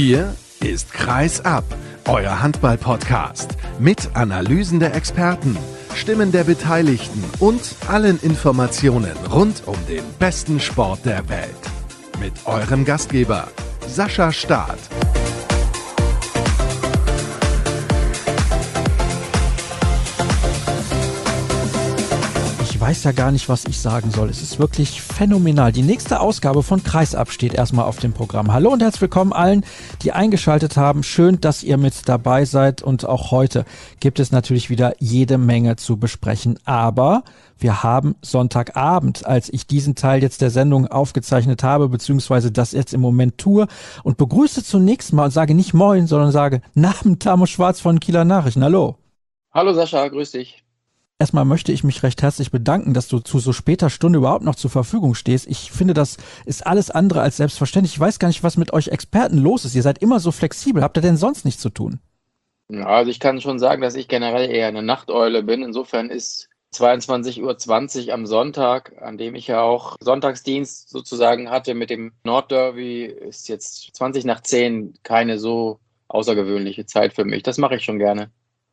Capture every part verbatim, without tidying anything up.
Hier ist Kreis ab, euer Handball-Podcast mit Analysen der Experten, Stimmen der Beteiligten und allen Informationen rund um den besten Sport der Welt. Mit eurem Gastgeber Sascha Staat. Ich weiß ja gar nicht, was ich sagen soll. Es ist wirklich phänomenal. Die nächste Ausgabe von Kreisab steht erstmal auf dem Programm. Hallo und herzlich willkommen allen, die eingeschaltet haben. Schön, dass ihr mit dabei seid. Und auch heute gibt es natürlich wieder jede Menge zu besprechen. Aber wir haben Sonntagabend, als ich diesen Teil jetzt der Sendung aufgezeichnet habe, beziehungsweise das jetzt im Moment tue, und begrüße zunächst mal und sage nicht Moin, sondern sage Namen Tamo Schwarz von Kieler Nachrichten. Hallo. Hallo Sascha, grüß dich. Erstmal möchte ich mich recht herzlich bedanken, dass du zu so später Stunde überhaupt noch zur Verfügung stehst. Ich finde, das ist alles andere als selbstverständlich. Ich weiß gar nicht, was mit euch Experten los ist. Ihr seid immer so flexibel. Habt ihr denn sonst nichts zu tun? Ja, also ich kann schon sagen, dass ich generell eher eine Nachteule bin. Insofern ist zweiundzwanzig Uhr zwanzig am Sonntag, an dem ich ja auch Sonntagsdienst sozusagen hatte mit dem Nordderby, ist jetzt zwanzig nach zehn keine so außergewöhnliche Zeit für mich. Das mache ich schon gerne.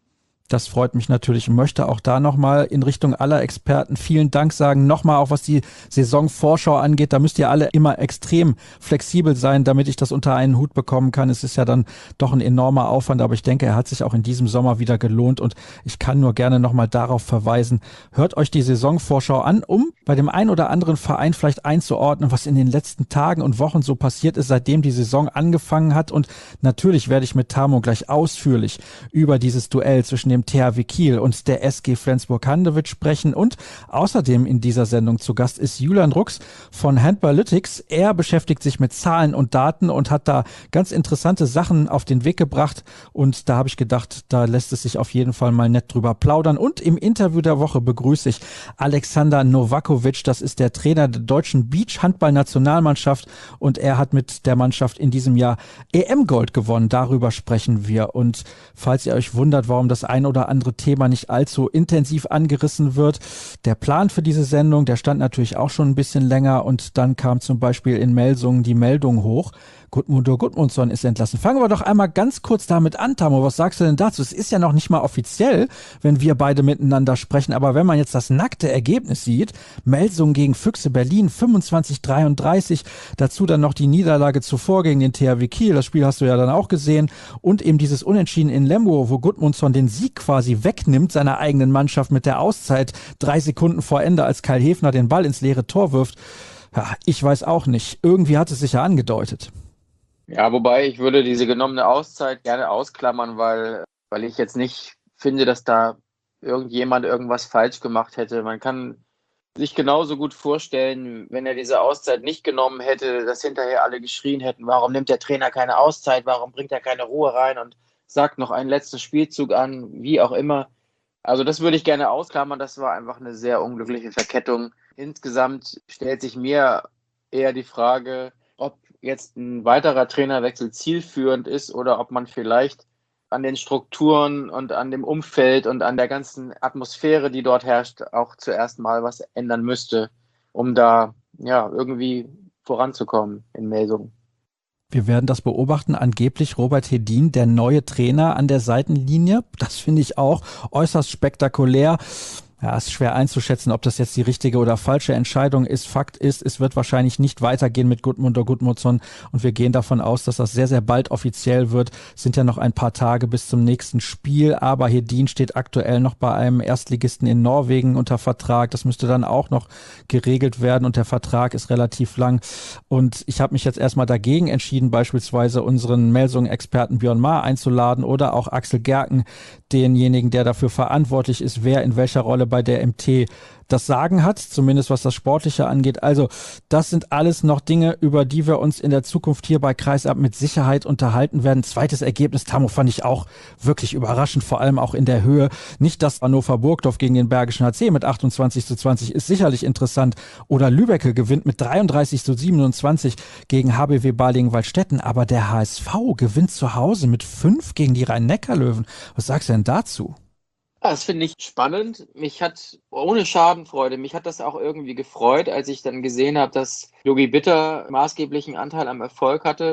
Das freut mich natürlich und möchte auch da nochmal in Richtung aller Experten vielen Dank sagen. Nochmal auch was die Saisonvorschau angeht, da müsst ihr alle immer extrem flexibel sein, damit ich das unter einen Hut bekommen kann. Es ist ja dann doch ein enormer Aufwand, aber ich denke, er hat sich auch in diesem Sommer wieder gelohnt und ich kann nur gerne nochmal darauf verweisen. Hört euch die Saisonvorschau an, um bei dem einen oder anderen Verein vielleicht einzuordnen, was in den letzten Tagen und Wochen so passiert ist, seitdem die Saison angefangen hat. Und natürlich werde ich mit Tamo gleich ausführlich über dieses Duell zwischen dem T H W Kiel und der S G Flensburg-Handewitt sprechen und außerdem in dieser Sendung zu Gast ist Julian Rux von Handballytics. Er beschäftigt sich mit Zahlen und Daten und hat da ganz interessante Sachen auf den Weg gebracht und da habe ich gedacht, da lässt es sich auf jeden Fall mal nett drüber plaudern und im Interview der Woche begrüße ich Alexander Novakovic, das ist der Trainer der deutschen Beach-Handball-Nationalmannschaft und er hat mit der Mannschaft in diesem Jahr E M-Gold gewonnen, darüber sprechen wir und falls ihr euch wundert, warum das ein oder andere Thema nicht allzu intensiv angerissen wird. Der Plan für diese Sendung, der stand natürlich auch schon ein bisschen länger und dann kam zum Beispiel in Melsungen die Meldung hoch, Gudmundur Gudmundsson ist entlassen. Fangen wir doch einmal ganz kurz damit an, Tamo. Was sagst du denn dazu? Es ist ja noch nicht mal offiziell, wenn wir beide miteinander sprechen, aber wenn man jetzt das nackte Ergebnis sieht, Melsungen gegen Füchse Berlin fünfundzwanzig dreiunddreißig, dazu dann noch die Niederlage zuvor gegen den T H W Kiel, das Spiel hast du ja dann auch gesehen, und eben dieses Unentschieden in Lemgo, wo Gudmundsson den Sieg quasi wegnimmt seiner eigenen Mannschaft mit der Auszeit drei Sekunden vor Ende, als Kai Hefner den Ball ins leere Tor wirft. Ja, ich weiß auch nicht. Irgendwie hat es sich ja angedeutet. Ja, wobei ich würde diese genommene Auszeit gerne ausklammern, weil, weil ich jetzt nicht finde, dass da irgendjemand irgendwas falsch gemacht hätte. Man kann sich genauso gut vorstellen, wenn er diese Auszeit nicht genommen hätte, dass hinterher alle geschrien hätten, warum nimmt der Trainer keine Auszeit, warum bringt er keine Ruhe rein und sagt noch einen letzten Spielzug an, wie auch immer. Also das würde ich gerne ausklammern, das war einfach eine sehr unglückliche Verkettung. Insgesamt stellt sich mir eher die Frage, ob jetzt ein weiterer Trainerwechsel zielführend ist oder ob man vielleicht an den Strukturen und an dem Umfeld und an der ganzen Atmosphäre, die dort herrscht, auch zuerst mal was ändern müsste, um da ja irgendwie voranzukommen in Melsungen. Wir werden das beobachten. Angeblich Robert Hedin, der neue Trainer an der Seitenlinie. Das finde ich auch äußerst spektakulär. Ja, ist schwer einzuschätzen, ob das jetzt die richtige oder falsche Entscheidung ist. Fakt ist, es wird wahrscheinlich nicht weitergehen mit Gudmundur Gudmundsson und wir gehen davon aus, dass das sehr, sehr bald offiziell wird. Es sind ja noch ein paar Tage bis zum nächsten Spiel, aber Hedin steht aktuell noch bei einem Erstligisten in Norwegen unter Vertrag. Das müsste dann auch noch geregelt werden und der Vertrag ist relativ lang. Und ich habe mich jetzt erstmal dagegen entschieden, beispielsweise unseren Melsungen-Experten Björn Maar einzuladen oder auch Axel Gerken, denjenigen, der dafür verantwortlich ist, wer in welcher Rolle bei der M T das Sagen hat, zumindest was das Sportliche angeht. Also das sind alles noch Dinge, über die wir uns in der Zukunft hier bei Kreisab mit Sicherheit unterhalten werden. Zweites Ergebnis, Tamo, fand ich auch wirklich überraschend, vor allem auch in der Höhe. Nicht, dass Hannover Burgdorf gegen den Bergischen H C mit achtundzwanzig zu zwanzig ist sicherlich interessant oder Lübbecke gewinnt mit dreiunddreißig zu siebenundzwanzig gegen H B W Balingen-Waldstätten, aber der H S V gewinnt zu Hause mit fünf gegen die Rhein-Neckar-Löwen. Was sagst du denn dazu? Das finde ich spannend. Mich hat, ohne Schadenfreude, mich hat das auch irgendwie gefreut, als ich dann gesehen habe, dass Yogi Bitter maßgeblichen Anteil am Erfolg hatte.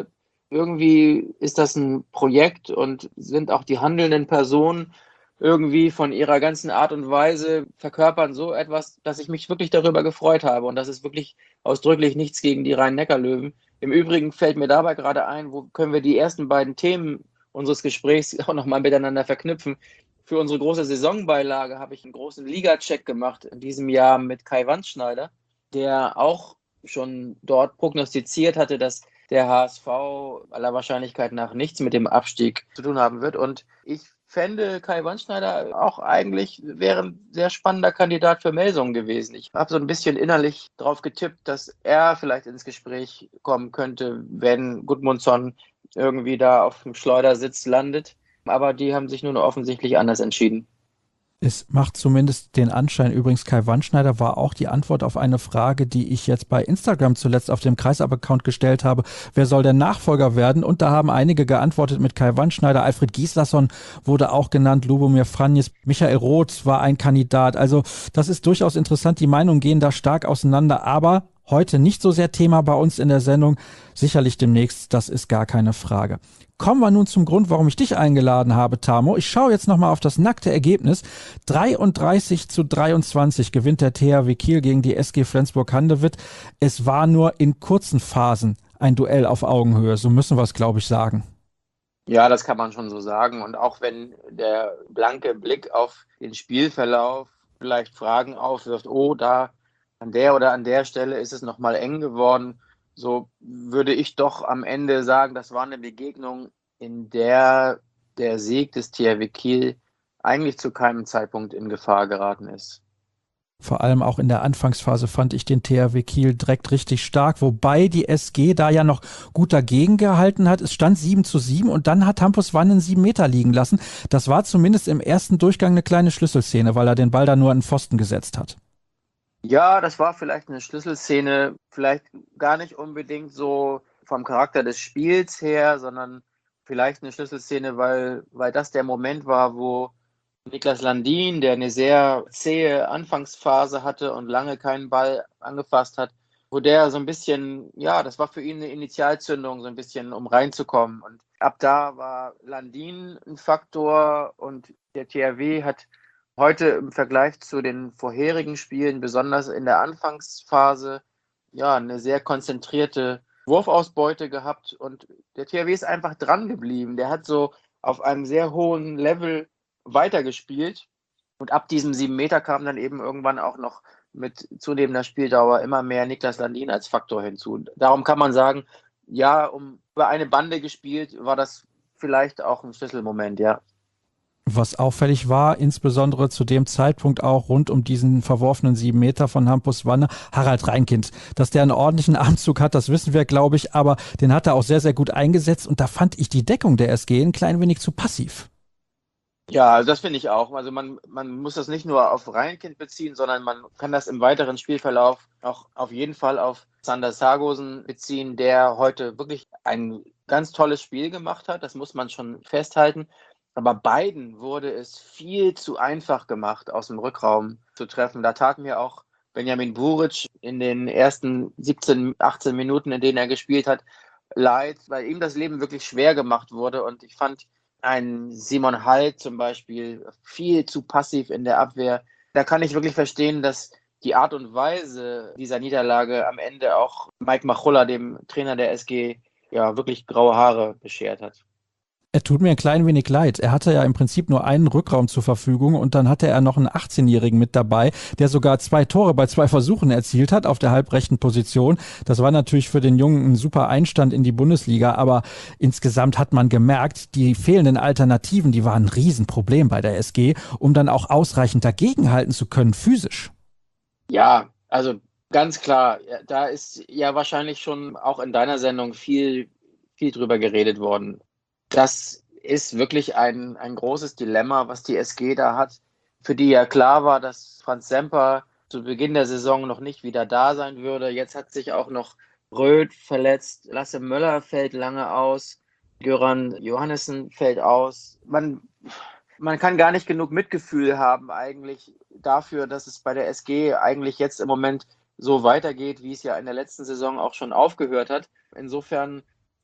irgendwie ist das ein Projekt und sind auch die handelnden Personen irgendwie von ihrer ganzen Art und Weise verkörpern so etwas, dass ich mich wirklich darüber gefreut habe. Und das ist wirklich ausdrücklich nichts gegen die Rhein-Neckar-Löwen. Im Übrigen fällt mir dabei gerade ein, wo können wir die ersten beiden Themen unseres Gesprächs auch nochmal miteinander verknüpfen. Für unsere große Saisonbeilage habe ich einen großen Liga-Check gemacht in diesem Jahr mit Kai Wandschneider, der auch schon dort prognostiziert hatte, dass der H S V aller Wahrscheinlichkeit nach nichts mit dem Abstieg zu tun haben wird. Und ich fände, Kai Wandschneider auch eigentlich wäre ein sehr spannender Kandidat für Melsungen gewesen. Ich habe so ein bisschen innerlich drauf getippt, dass er vielleicht ins Gespräch kommen könnte, wenn Gudmundsson irgendwie da auf dem Schleudersitz landet. Aber die haben sich nun offensichtlich anders entschieden. Es macht zumindest den Anschein. Übrigens, Kai Wandschneider war auch die Antwort auf eine Frage, die ich jetzt bei Instagram zuletzt auf dem Kreisab-Account gestellt habe. Wer soll der Nachfolger werden? Und da haben einige geantwortet mit Kai Wandschneider. Alfred Gislason wurde auch genannt, Lubomir Franjes, Michael Roth war ein Kandidat. Also das ist durchaus interessant. Die Meinungen gehen da stark auseinander, aber heute nicht so sehr Thema bei uns in der Sendung. Sicherlich demnächst, das ist gar keine Frage. Kommen wir nun zum Grund, warum ich dich eingeladen habe, Tamo. Ich schaue jetzt nochmal auf das nackte Ergebnis. dreiunddreißig zu dreiundzwanzig gewinnt der T H W Kiel gegen die S G Flensburg-Handewitt. Es war nur in kurzen Phasen ein Duell auf Augenhöhe. So müssen wir es, glaube ich, sagen. Ja, das kann man schon so sagen. Und auch wenn der blanke Blick auf den Spielverlauf vielleicht Fragen aufwirft, oh, da an der oder an der Stelle ist es nochmal eng geworden, so würde ich doch am Ende sagen, das war eine Begegnung, in der der Sieg des T H W Kiel eigentlich zu keinem Zeitpunkt in Gefahr geraten ist. Vor allem auch in der Anfangsphase fand ich den T H W Kiel direkt richtig stark, wobei die S G da ja noch gut dagegen gehalten hat. Es stand sieben zu sieben und dann hat Hampus Wannen sieben Meter liegen lassen. Das war zumindest im ersten Durchgang eine kleine Schlüsselszene, weil er den Ball da nur an den Pfosten gesetzt hat. Ja, das war vielleicht eine Schlüsselszene, vielleicht gar nicht unbedingt so vom Charakter des Spiels her, sondern vielleicht eine Schlüsselszene, weil, weil das der Moment war, wo Niklas Landin, der eine sehr zähe Anfangsphase hatte und lange keinen Ball angefasst hat, wo der so ein bisschen, ja, das war für ihn eine Initialzündung, so ein bisschen, um reinzukommen. Und ab da war Landin ein Faktor und der T H W hat heute im Vergleich zu den vorherigen Spielen, besonders in der Anfangsphase, ja, eine sehr konzentrierte Wurfausbeute gehabt und der T H W ist einfach dran geblieben. Der hat so auf einem sehr hohen Level weitergespielt und ab diesem sieben Meter kam dann eben irgendwann auch noch mit zunehmender Spieldauer immer mehr Niklas Landin als Faktor hinzu. Darum kann man sagen, ja, um über eine Bande gespielt, war das vielleicht auch ein Schlüsselmoment, ja. Was auffällig war, insbesondere zu dem Zeitpunkt auch rund um diesen verworfenen sieben Meter von Hampus Wanne, Harald Reinkind. Dass der einen ordentlichen Armzug hat, das wissen wir, glaube ich, aber den hat er auch sehr, sehr gut eingesetzt und da fand ich die Deckung der S G ein klein wenig zu passiv. Ja, also das finde ich auch. Also man, man muss das nicht nur auf Reinkind beziehen, sondern man kann das im weiteren Spielverlauf auch auf jeden Fall auf Sander Sargosen beziehen, der heute wirklich ein ganz tolles Spiel gemacht hat. Das muss man schon festhalten. Aber beiden wurde es viel zu einfach gemacht, aus dem Rückraum zu treffen. Da tat mir auch Benjamin Buric in den ersten siebzehn, achtzehn Minuten, in denen er gespielt hat, leid, weil ihm das Leben wirklich schwer gemacht wurde. Und ich fand einen Simon Hall zum Beispiel viel zu passiv in der Abwehr. Da kann ich wirklich verstehen, dass die Art und Weise dieser Niederlage am Ende auch Mike Machulla, dem Trainer der S G, ja wirklich graue Haare beschert hat. Er tut mir ein klein wenig leid. Er hatte ja im Prinzip nur einen Rückraum zur Verfügung und dann hatte er noch einen achtzehnjährigen mit dabei, der sogar zwei Tore bei zwei Versuchen erzielt hat auf der halbrechten Position. Das war natürlich für den Jungen ein super Einstand in die Bundesliga, aber insgesamt hat man gemerkt, die fehlenden Alternativen, die waren ein Riesenproblem bei der S G, um dann auch ausreichend dagegenhalten zu können, physisch. Ja, also ganz klar, da ist ja wahrscheinlich schon auch in deiner Sendung viel, viel drüber geredet worden. Das ist wirklich ein, ein großes Dilemma, was die S G da hat, für die ja klar war, dass Franz Semper zu Beginn der Saison noch nicht wieder da sein würde. Jetzt hat sich auch noch Röth verletzt, Lasse Möller fällt lange aus, Göran Johannessen fällt aus. Man, man kann gar nicht genug Mitgefühl haben eigentlich dafür, dass es bei der S G eigentlich jetzt im Moment so weitergeht, wie es ja in der letzten Saison auch schon aufgehört hat. Insofern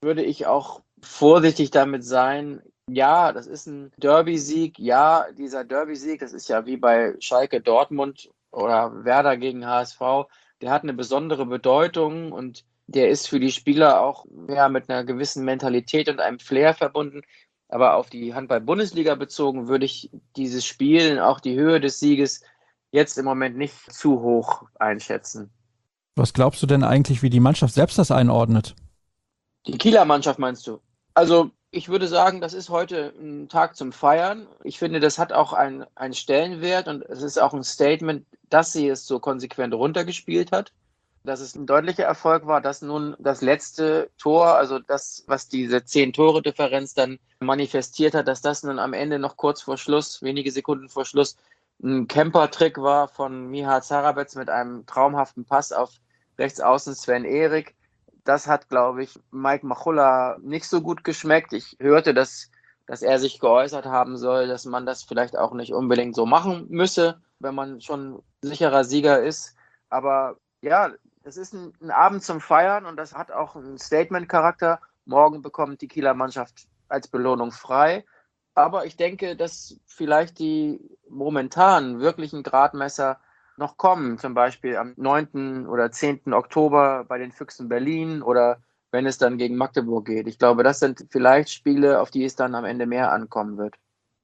würde ich auch vorsichtig damit sein. Ja, das ist ein Derby-Sieg. Ja, dieser Derby-Sieg, das ist ja wie bei Schalke Dortmund oder Werder gegen H S V, der hat eine besondere Bedeutung und der ist für die Spieler auch ja, mit einer gewissen Mentalität und einem Flair verbunden. Aber auf die Handball-Bundesliga bezogen würde ich dieses Spiel, auch die Höhe des Sieges, jetzt im Moment nicht zu hoch einschätzen. Was glaubst du denn eigentlich, wie die Mannschaft selbst das einordnet? Die Kieler Mannschaft meinst du? Also ich würde sagen, das ist heute ein Tag zum Feiern. Ich finde, das hat auch einen, einen Stellenwert und es ist auch ein Statement, dass sie es so konsequent runtergespielt hat. Dass es ein deutlicher Erfolg war, dass nun das letzte Tor, also das, was diese zehn-Tore-Differenz dann manifestiert hat, dass das nun am Ende noch kurz vor Schluss, wenige Sekunden vor Schluss, ein Camper-Trick war von Miha Zarabetz mit einem traumhaften Pass auf Rechtsaußen Sven Ehrig. Das hat, glaube ich, Mike Machulla nicht so gut geschmeckt. Ich hörte, dass, dass er sich geäußert haben soll, dass man das vielleicht auch nicht unbedingt so machen müsse, wenn man schon sicherer Sieger ist. Aber ja, es ist ein, ein Abend zum Feiern und das hat auch einen Statement-Charakter. Morgen bekommt die Kieler Mannschaft als Belohnung frei. Aber ich denke, dass vielleicht die momentan wirklichen Gradmesser noch kommen, zum Beispiel am neunten oder zehnten Oktober bei den Füchsen Berlin oder wenn es dann gegen Magdeburg geht. Ich glaube, das sind vielleicht Spiele, auf die es dann am Ende mehr ankommen wird.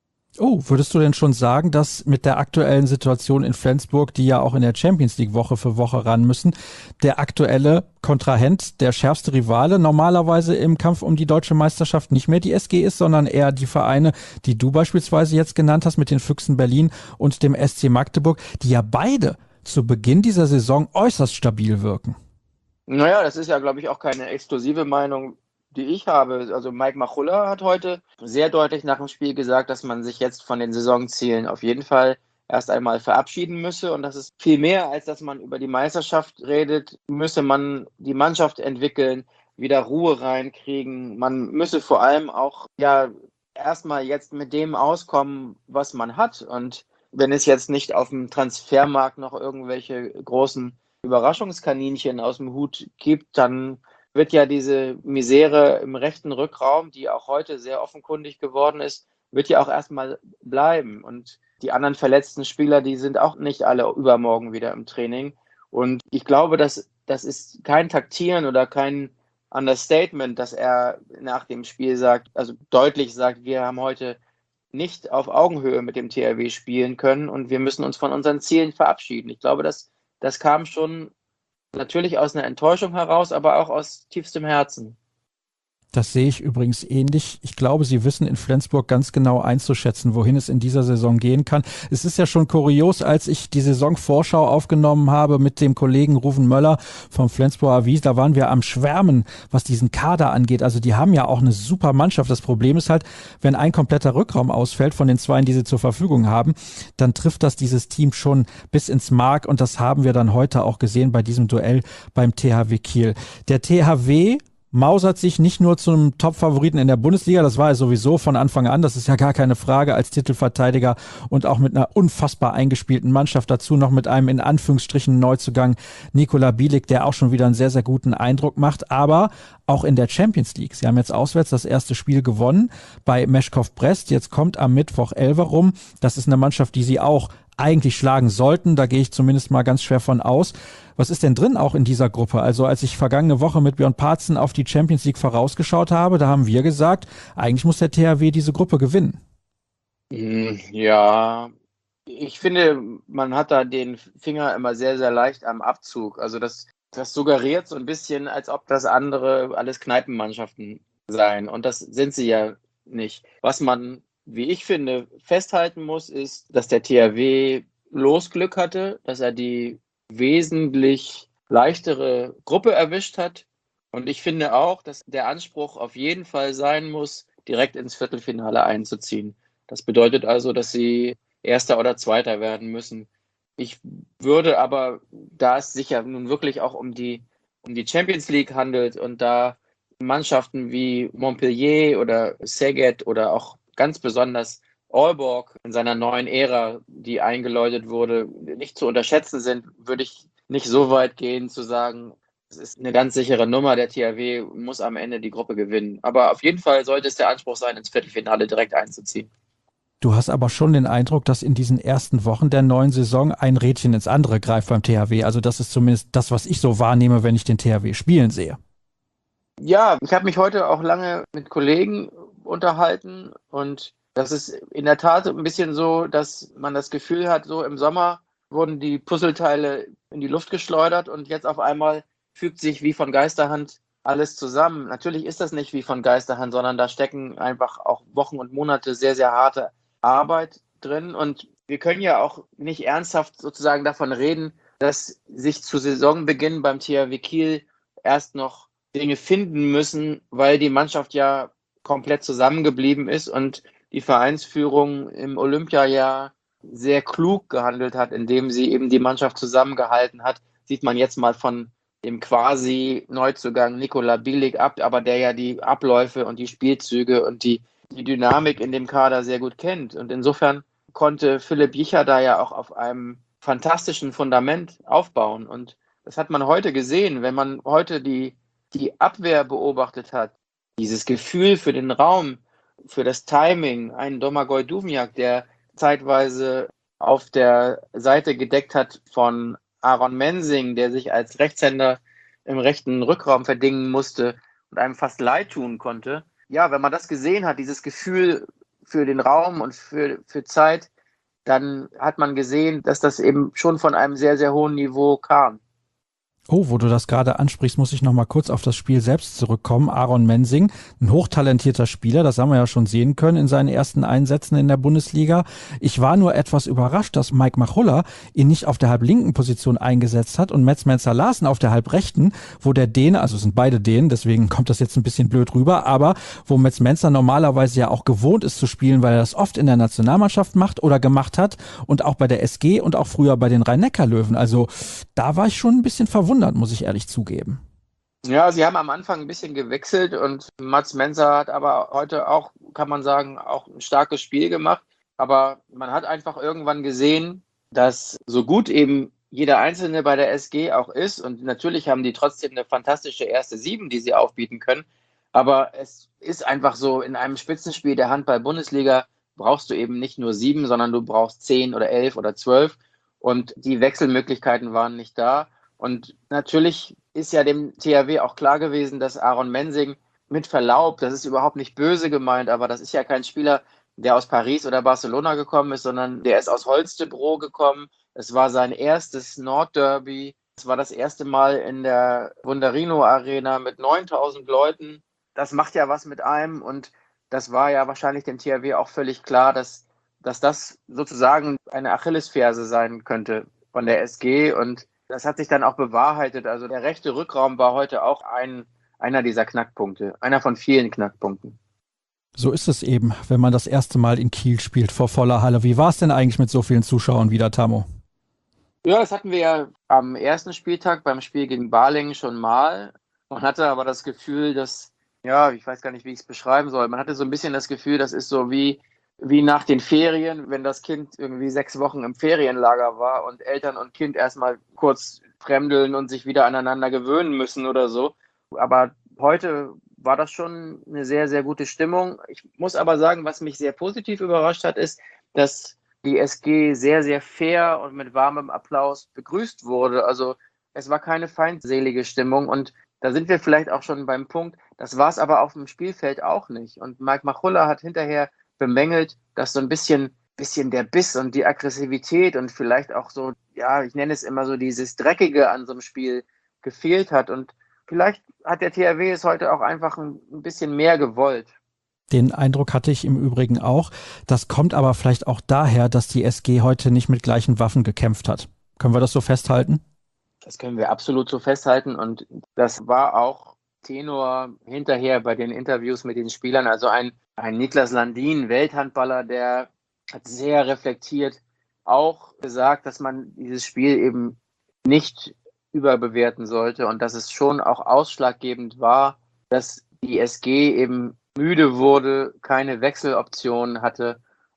Oh, würdest du denn schon sagen, dass mit der aktuellen Situation in Flensburg, die ja auch in der Champions League Woche für Woche ran müssen, der aktuelle Kontrahent, der schärfste Rivale normalerweise im Kampf um die deutsche Meisterschaft nicht mehr die S G ist, sondern eher die Vereine, die du beispielsweise jetzt genannt hast mit den Füchsen Berlin und dem S C Magdeburg, die ja beide zu Beginn dieser Saison äußerst stabil wirken? Naja, das ist ja, glaube ich, auch keine exklusive Meinung, die ich habe. Also Mike Machulla hat heute sehr deutlich nach dem Spiel gesagt, dass man sich jetzt von den Saisonzielen auf jeden Fall erst einmal verabschieden müsse und dass es viel mehr, als dass man über die Meisterschaft redet, müsse man die Mannschaft entwickeln, wieder Ruhe reinkriegen. Man müsse vor allem auch ja erstmal jetzt mit dem auskommen, was man hat. Und wenn es jetzt nicht auf dem Transfermarkt noch irgendwelche großen Überraschungskaninchen aus dem Hut gibt, dann wird ja diese Misere im rechten Rückraum, die auch heute sehr offenkundig geworden ist, wird ja auch erstmal bleiben. Und die anderen verletzten Spieler, die sind auch nicht alle übermorgen wieder im Training. Und ich glaube, dass das ist kein Taktieren oder kein Understatement, dass er nach dem Spiel sagt, also deutlich sagt, wir haben heute nicht auf Augenhöhe mit dem T H W spielen können und wir müssen uns von unseren Zielen verabschieden. Ich glaube, das, das kam schon natürlich aus einer Enttäuschung heraus, aber auch aus tiefstem Herzen. Das sehe ich übrigens ähnlich. Ich glaube, sie wissen in Flensburg ganz genau einzuschätzen, wohin es in dieser Saison gehen kann. Es ist ja schon kurios, als ich die Saisonvorschau aufgenommen habe mit dem Kollegen Ruven Möller vom Flensburger Avis, da waren wir am Schwärmen, was diesen Kader angeht. Also die haben ja auch eine super Mannschaft. Das Problem ist halt, wenn ein kompletter Rückraum ausfällt von den zwei, die sie zur Verfügung haben, dann trifft das dieses Team schon bis ins Mark und das haben wir dann heute auch gesehen bei diesem Duell beim T H W Kiel. Der T H W mausert sich nicht nur zum Top-Favoriten in der Bundesliga, das war er sowieso von Anfang an, das ist ja gar keine Frage, als Titelverteidiger und auch mit einer unfassbar eingespielten Mannschaft, dazu noch mit einem in Anführungsstrichen Neuzugang Nikola Bielik, der auch schon wieder einen sehr, sehr guten Eindruck macht, aber auch in der Champions League. Sie haben jetzt auswärts das erste Spiel gewonnen bei Meshkov Brest, jetzt kommt am Mittwoch Elver rum, das ist eine Mannschaft, die sie auch eigentlich schlagen sollten, da gehe ich zumindest mal ganz schwer von aus. Was ist denn drin auch in dieser Gruppe? Also als ich vergangene Woche mit Björn Parzen auf die Champions League vorausgeschaut habe, da haben wir gesagt, eigentlich muss der T H W diese Gruppe gewinnen. Ja, ich finde, man hat da den Finger immer sehr, sehr leicht am Abzug. Also das, das suggeriert so ein bisschen, als ob das andere alles Kneipenmannschaften seien. Und das sind sie ja nicht. Was man, wie ich finde, festhalten muss, ist, dass der T H W Losglück hatte, dass er die wesentlich leichtere Gruppe erwischt hat. Und ich finde auch, dass der Anspruch auf jeden Fall sein muss, direkt ins Viertelfinale einzuziehen. Das bedeutet also, dass sie Erster oder Zweiter werden müssen. Ich würde aber, da es sich ja nun wirklich auch um die, um die Champions League handelt und da Mannschaften wie Montpellier oder Szeged oder auch ganz besonders Aalborg in seiner neuen Ära, die eingeläutet wurde, nicht zu unterschätzen sind, würde ich nicht so weit gehen zu sagen, Das ist eine ganz sichere Nummer. Der T H W muss am Ende die Gruppe gewinnen. Aber auf jeden Fall sollte es der Anspruch sein, ins Viertelfinale direkt einzuziehen. Du hast aber schon den Eindruck, dass in diesen ersten Wochen der neuen Saison ein Rädchen ins andere greift beim T H W. Also das ist zumindest das, was ich so wahrnehme, wenn ich den T H W spielen sehe. Ja, ich habe mich heute auch lange mit Kollegen unterhalten und das ist in der Tat ein bisschen so, dass man das Gefühl hat, so im Sommer wurden die Puzzleteile in die Luft geschleudert und jetzt auf einmal fügt sich wie von Geisterhand alles zusammen. Natürlich ist das nicht wie von Geisterhand, sondern da stecken einfach auch Wochen und Monate sehr, sehr harte Arbeit drin und wir können ja auch nicht ernsthaft sozusagen davon reden, dass sich zu Saisonbeginn beim T H W Kiel erst noch Dinge finden müssen, weil die Mannschaft ja komplett zusammengeblieben ist und die Vereinsführung im Olympiajahr sehr klug gehandelt hat, indem sie eben die Mannschaft zusammengehalten hat. Sieht man jetzt mal von dem quasi Neuzugang Nikola Bielik ab, aber der ja die Abläufe und die Spielzüge und die, die Dynamik in dem Kader sehr gut kennt. Und insofern konnte Philipp Jicha da ja auch auf einem fantastischen Fundament aufbauen. Und das hat man heute gesehen, wenn man heute die die Abwehr beobachtet hat, dieses Gefühl für den Raum, für das Timing, einen Domagoj Duvnjak, der zeitweise auf der Seite gedeckt hat von Aaron Mensing, der sich als Rechtshänder im rechten Rückraum verdingen musste und einem fast leid tun konnte. Ja, wenn man das gesehen hat, dieses Gefühl für den Raum und für, für Zeit, dann hat man gesehen, dass das eben schon von einem sehr, sehr hohen Niveau kam. Oh, wo du das gerade ansprichst, muss ich noch mal kurz auf das Spiel selbst zurückkommen. Aaron Mensing, ein hochtalentierter Spieler, das haben wir ja schon sehen können in seinen ersten Einsätzen in der Bundesliga. Ich war nur etwas überrascht, dass Mike Machulla ihn nicht auf der halblinken Position eingesetzt hat und Mats Menzer-Larsen auf der halbrechten, wo der Däne, also es sind beide Dänen, deswegen kommt das jetzt ein bisschen blöd rüber, aber wo Mats Menzer normalerweise ja auch gewohnt ist zu spielen, weil er das oft in der Nationalmannschaft macht oder gemacht hat und auch bei der S G und auch früher bei den Rhein-Neckar-Löwen. Also da war ich schon ein bisschen verwundert, muss ich ehrlich zugeben. Ja, sie haben am Anfang ein bisschen gewechselt und Mats Menzer hat aber heute auch, kann man sagen, auch ein starkes Spiel gemacht. Aber man hat einfach irgendwann gesehen, dass so gut eben jeder Einzelne bei der S G auch ist und natürlich haben die trotzdem eine fantastische erste Sieben, die sie aufbieten können. Aber es ist einfach so, in einem Spitzenspiel der Handball-Bundesliga brauchst du eben nicht nur sieben, sondern du brauchst zehn oder elf oder zwölf und die Wechselmöglichkeiten waren nicht da. Und natürlich ist ja dem T H W auch klar gewesen, dass Aaron Mensing mit Verlaub, das ist überhaupt nicht böse gemeint, aber das ist ja kein Spieler, der aus Paris oder Barcelona gekommen ist, sondern der ist aus Holstebro gekommen. Es war sein erstes Nordderby. Es war das erste Mal in der Wunderino Arena mit neuntausend Leuten. Das macht ja was mit einem und das war ja wahrscheinlich dem T H W auch völlig klar, dass, dass das sozusagen eine Achillesferse sein könnte von der S G und das hat sich dann auch bewahrheitet. Also der rechte Rückraum war heute auch ein, einer dieser Knackpunkte, einer von vielen Knackpunkten. So ist es eben, wenn man das erste Mal in Kiel spielt vor voller Halle. Wie war es denn eigentlich mit so vielen Zuschauern wieder, Tammo? Ja, das hatten wir ja am ersten Spieltag beim Spiel gegen Balingen schon mal. Man hatte aber das Gefühl, dass, ja, ich weiß gar nicht, wie ich es beschreiben soll. Man hatte so ein bisschen das Gefühl, das ist so wie wie nach den Ferien, wenn das Kind irgendwie sechs Wochen im Ferienlager war und Eltern und Kind erstmal kurz fremdeln und sich wieder aneinander gewöhnen müssen oder so. Aber heute war das schon eine sehr, sehr gute Stimmung. Ich muss aber sagen, was mich sehr positiv überrascht hat, ist, dass die S G sehr, sehr fair und mit warmem Applaus begrüßt wurde. Also es war keine feindselige Stimmung und da sind wir vielleicht auch schon beim Punkt. Das war es aber auf dem Spielfeld auch nicht. Und Mike Machulla hat hinterher bemängelt, dass so ein bisschen, bisschen der Biss und die Aggressivität und vielleicht auch so, ja, ich nenne es immer so dieses Dreckige an so einem Spiel gefehlt hat. Und vielleicht hat der T H W es heute auch einfach ein, ein bisschen mehr gewollt. Den Eindruck hatte ich im Übrigen auch. Das kommt aber vielleicht auch daher, dass die S G heute nicht mit gleichen Waffen gekämpft hat. Können wir das so festhalten? Das können wir absolut so festhalten. Und das war auch Tenor hinterher bei den Interviews mit den Spielern. Also ein, ein Niklas Landin, Welthandballer, der hat sehr reflektiert auch gesagt, dass man dieses Spiel eben nicht überbewerten sollte und dass es schon auch ausschlaggebend war, dass die S G eben müde wurde, keine Wechseloptionen hatte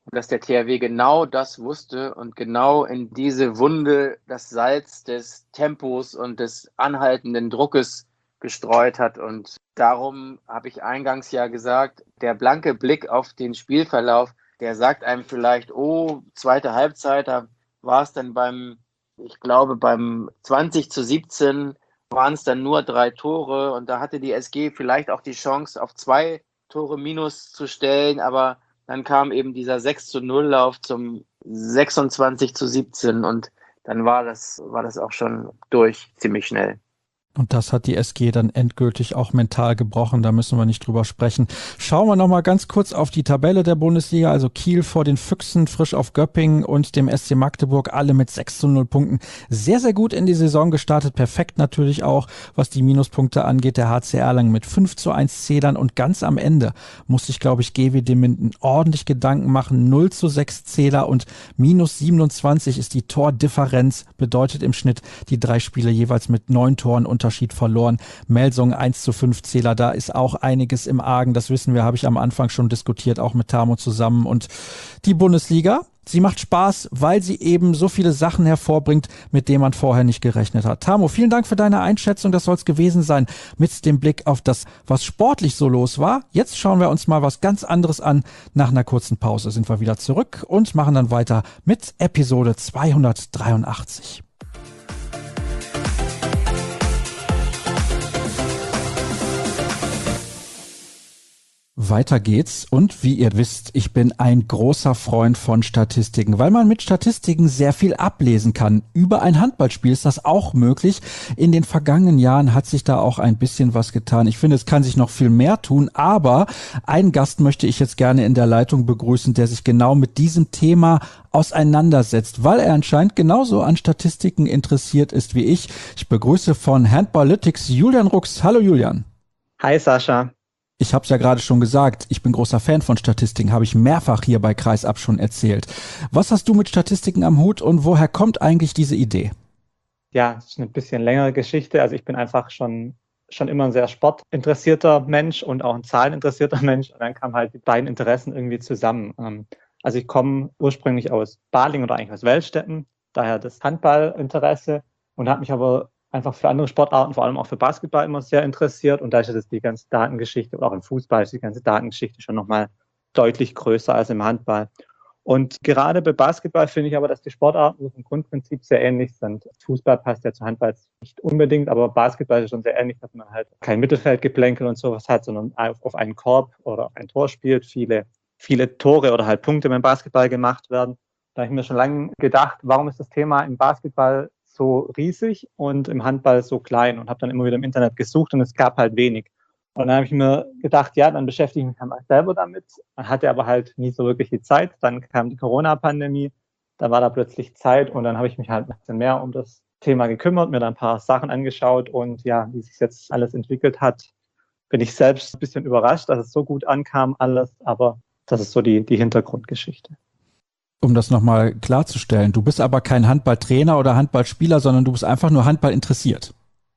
dass der T H W genau das wusste und genau in diese Wunde das Salz des Tempos und des anhaltenden Druckes gestreut hat. Und darum habe ich eingangs ja gesagt, der blanke Blick auf den Spielverlauf, der sagt einem vielleicht, oh, zweite Halbzeit, da war es dann beim, ich glaube, beim zwanzig zu siebzehn waren es dann nur drei Tore und da hatte die S G vielleicht auch die Chance, auf zwei Tore minus zu stellen, aber dann kam eben dieser sechs zu null Lauf zum sechsundzwanzig zu siebzehn und dann war das, war das auch schon durch, ziemlich schnell. Und das hat die S G dann endgültig auch mental gebrochen, da müssen wir nicht drüber sprechen. Schauen wir nochmal ganz kurz auf die Tabelle der Bundesliga, also Kiel vor den Füchsen, frisch auf Göppingen und dem S C Magdeburg, alle mit sechs zu null Punkten. Sehr, sehr gut in die Saison gestartet, perfekt natürlich auch, was die Minuspunkte angeht, der H C Erlangen mit fünf zu eins Zählern und ganz am Ende musste ich, glaube ich, G W D Minden ordentlich Gedanken machen, null zu sechs Zähler und minus siebenundzwanzig ist die Tordifferenz, bedeutet im Schnitt die drei Spiele jeweils mit neun Toren und Unterschied verloren. Melsung eins zu fünf Zähler, da ist auch einiges im Argen, das wissen wir, habe ich am Anfang schon diskutiert, auch mit Tamo zusammen. Und die Bundesliga, sie macht Spaß, weil sie eben so viele Sachen hervorbringt, mit denen man vorher nicht gerechnet hat. Tamo, vielen Dank für deine Einschätzung, das soll es gewesen sein mit dem Blick auf das, was sportlich so los war. Jetzt schauen wir uns mal was ganz anderes an. Nach einer kurzen Pause sind wir wieder zurück und machen dann weiter mit Episode zweihundertdreiundachtzig. Weiter geht's und wie ihr wisst, ich bin ein großer Freund von Statistiken, weil man mit Statistiken sehr viel ablesen kann. Über ein Handballspiel ist das auch möglich. In den vergangenen Jahren hat sich da auch ein bisschen was getan. Ich finde, es kann sich noch viel mehr tun, aber einen Gast möchte ich jetzt gerne in der Leitung begrüßen, der sich genau mit diesem Thema auseinandersetzt, weil er anscheinend genauso an Statistiken interessiert ist wie ich. Ich begrüße von Handballytics Julian Rux. Hallo Julian. Hi Sascha. Ich habe es ja gerade schon gesagt, ich bin großer Fan von Statistiken, habe ich mehrfach hier bei Kreisab schon erzählt. Was hast du mit Statistiken am Hut und woher kommt eigentlich diese Idee? Ja, das ist eine bisschen längere Geschichte. Also ich bin einfach schon, schon immer ein sehr sportinteressierter Mensch und auch ein zahleninteressierter Mensch. Und dann kamen halt die beiden Interessen irgendwie zusammen. Also ich komme ursprünglich aus Balingen oder eigentlich aus Weltstetten, daher das Handballinteresse und habe mich aber einfach für andere Sportarten, vor allem auch für Basketball immer sehr interessiert. Und da ist jetzt die ganze Datengeschichte, oder auch im Fußball ist die ganze Datengeschichte schon nochmal deutlich größer als im Handball. Und gerade bei Basketball finde ich aber, dass die Sportarten vom Grundprinzip sehr ähnlich sind. Fußball passt ja zu Handball nicht unbedingt, aber Basketball ist schon sehr ähnlich, dass man halt kein Mittelfeldgeplänkel und sowas hat, sondern auf einen Korb oder auf ein Tor spielt. Viele, viele Tore oder halt Punkte beim Basketball gemacht werden. Da habe ich mir schon lange gedacht, warum ist das Thema im Basketball so riesig und im Handball so klein, und habe dann immer wieder im Internet gesucht und es gab halt wenig. Und dann habe ich mir gedacht, ja, dann beschäftige ich mich halt selber damit. Man hatte aber halt nie so wirklich die Zeit. Dann kam die Corona-Pandemie, da war da plötzlich Zeit und dann habe ich mich halt ein bisschen mehr um das Thema gekümmert, mir dann ein paar Sachen angeschaut und ja, wie sich jetzt alles entwickelt hat, bin ich selbst ein bisschen überrascht, dass es so gut ankam alles, aber das ist so die, die Hintergrundgeschichte. Um das nochmal klarzustellen, du bist aber kein Handballtrainer oder Handballspieler, sondern du bist einfach nur Handball interessiert.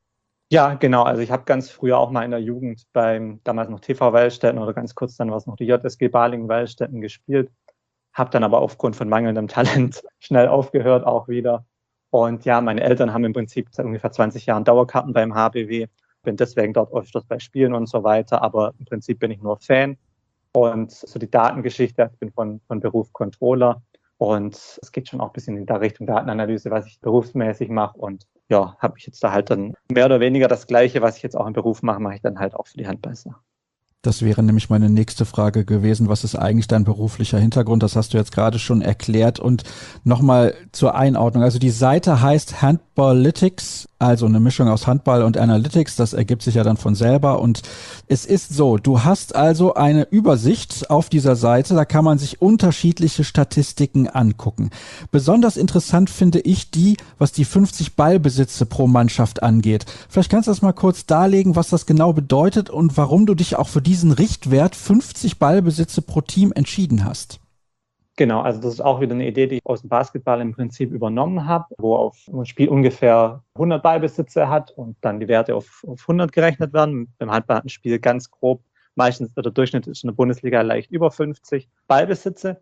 Ja, genau. Also ich habe ganz früher auch mal in der Jugend beim damals noch T V Weltstetten oder ganz kurz dann war es noch die J S G Balingen Weltstetten gespielt, habe dann aber aufgrund von mangelndem Talent schnell aufgehört auch wieder. Und ja, meine Eltern haben im Prinzip seit ungefähr zwanzig Jahren Dauerkarten beim H B W, bin deswegen dort öfters bei Spielen und so weiter, aber im Prinzip bin ich nur Fan. Und so die Datengeschichte, ich bin von, von Beruf Controller. Und es geht schon auch ein bisschen in der Richtung Datenanalyse, was ich berufsmäßig mache. Und ja, habe ich jetzt da halt dann mehr oder weniger das Gleiche, was ich jetzt auch im Beruf mache, mache ich dann halt auch für die Handballsache. Das wäre nämlich meine nächste Frage gewesen. Was ist eigentlich dein beruflicher Hintergrund? Das hast du jetzt gerade schon erklärt. Und nochmal zur Einordnung. Also die Seite heißt Handballytics, also eine Mischung aus Handball und Analytics. Das ergibt sich ja dann von selber. Und es ist so, du hast also eine Übersicht auf dieser Seite. Da kann man sich unterschiedliche Statistiken angucken. Besonders interessant finde ich die, was die fünfzig Ballbesitze pro Mannschaft angeht. Vielleicht kannst du das mal kurz darlegen, was das genau bedeutet und warum du dich auch für diesen Richtwert fünfzig Ballbesitze pro Team entschieden hast. Genau, also das ist auch wieder eine Idee, die ich aus dem Basketball im Prinzip übernommen habe, wo auf ein Spiel ungefähr hundert Ballbesitze hat und dann die Werte auf, auf hundert gerechnet werden. Beim Handball hat ein Spiel ganz grob, meistens der Durchschnitt ist in der Bundesliga leicht über fünfzig Ballbesitze.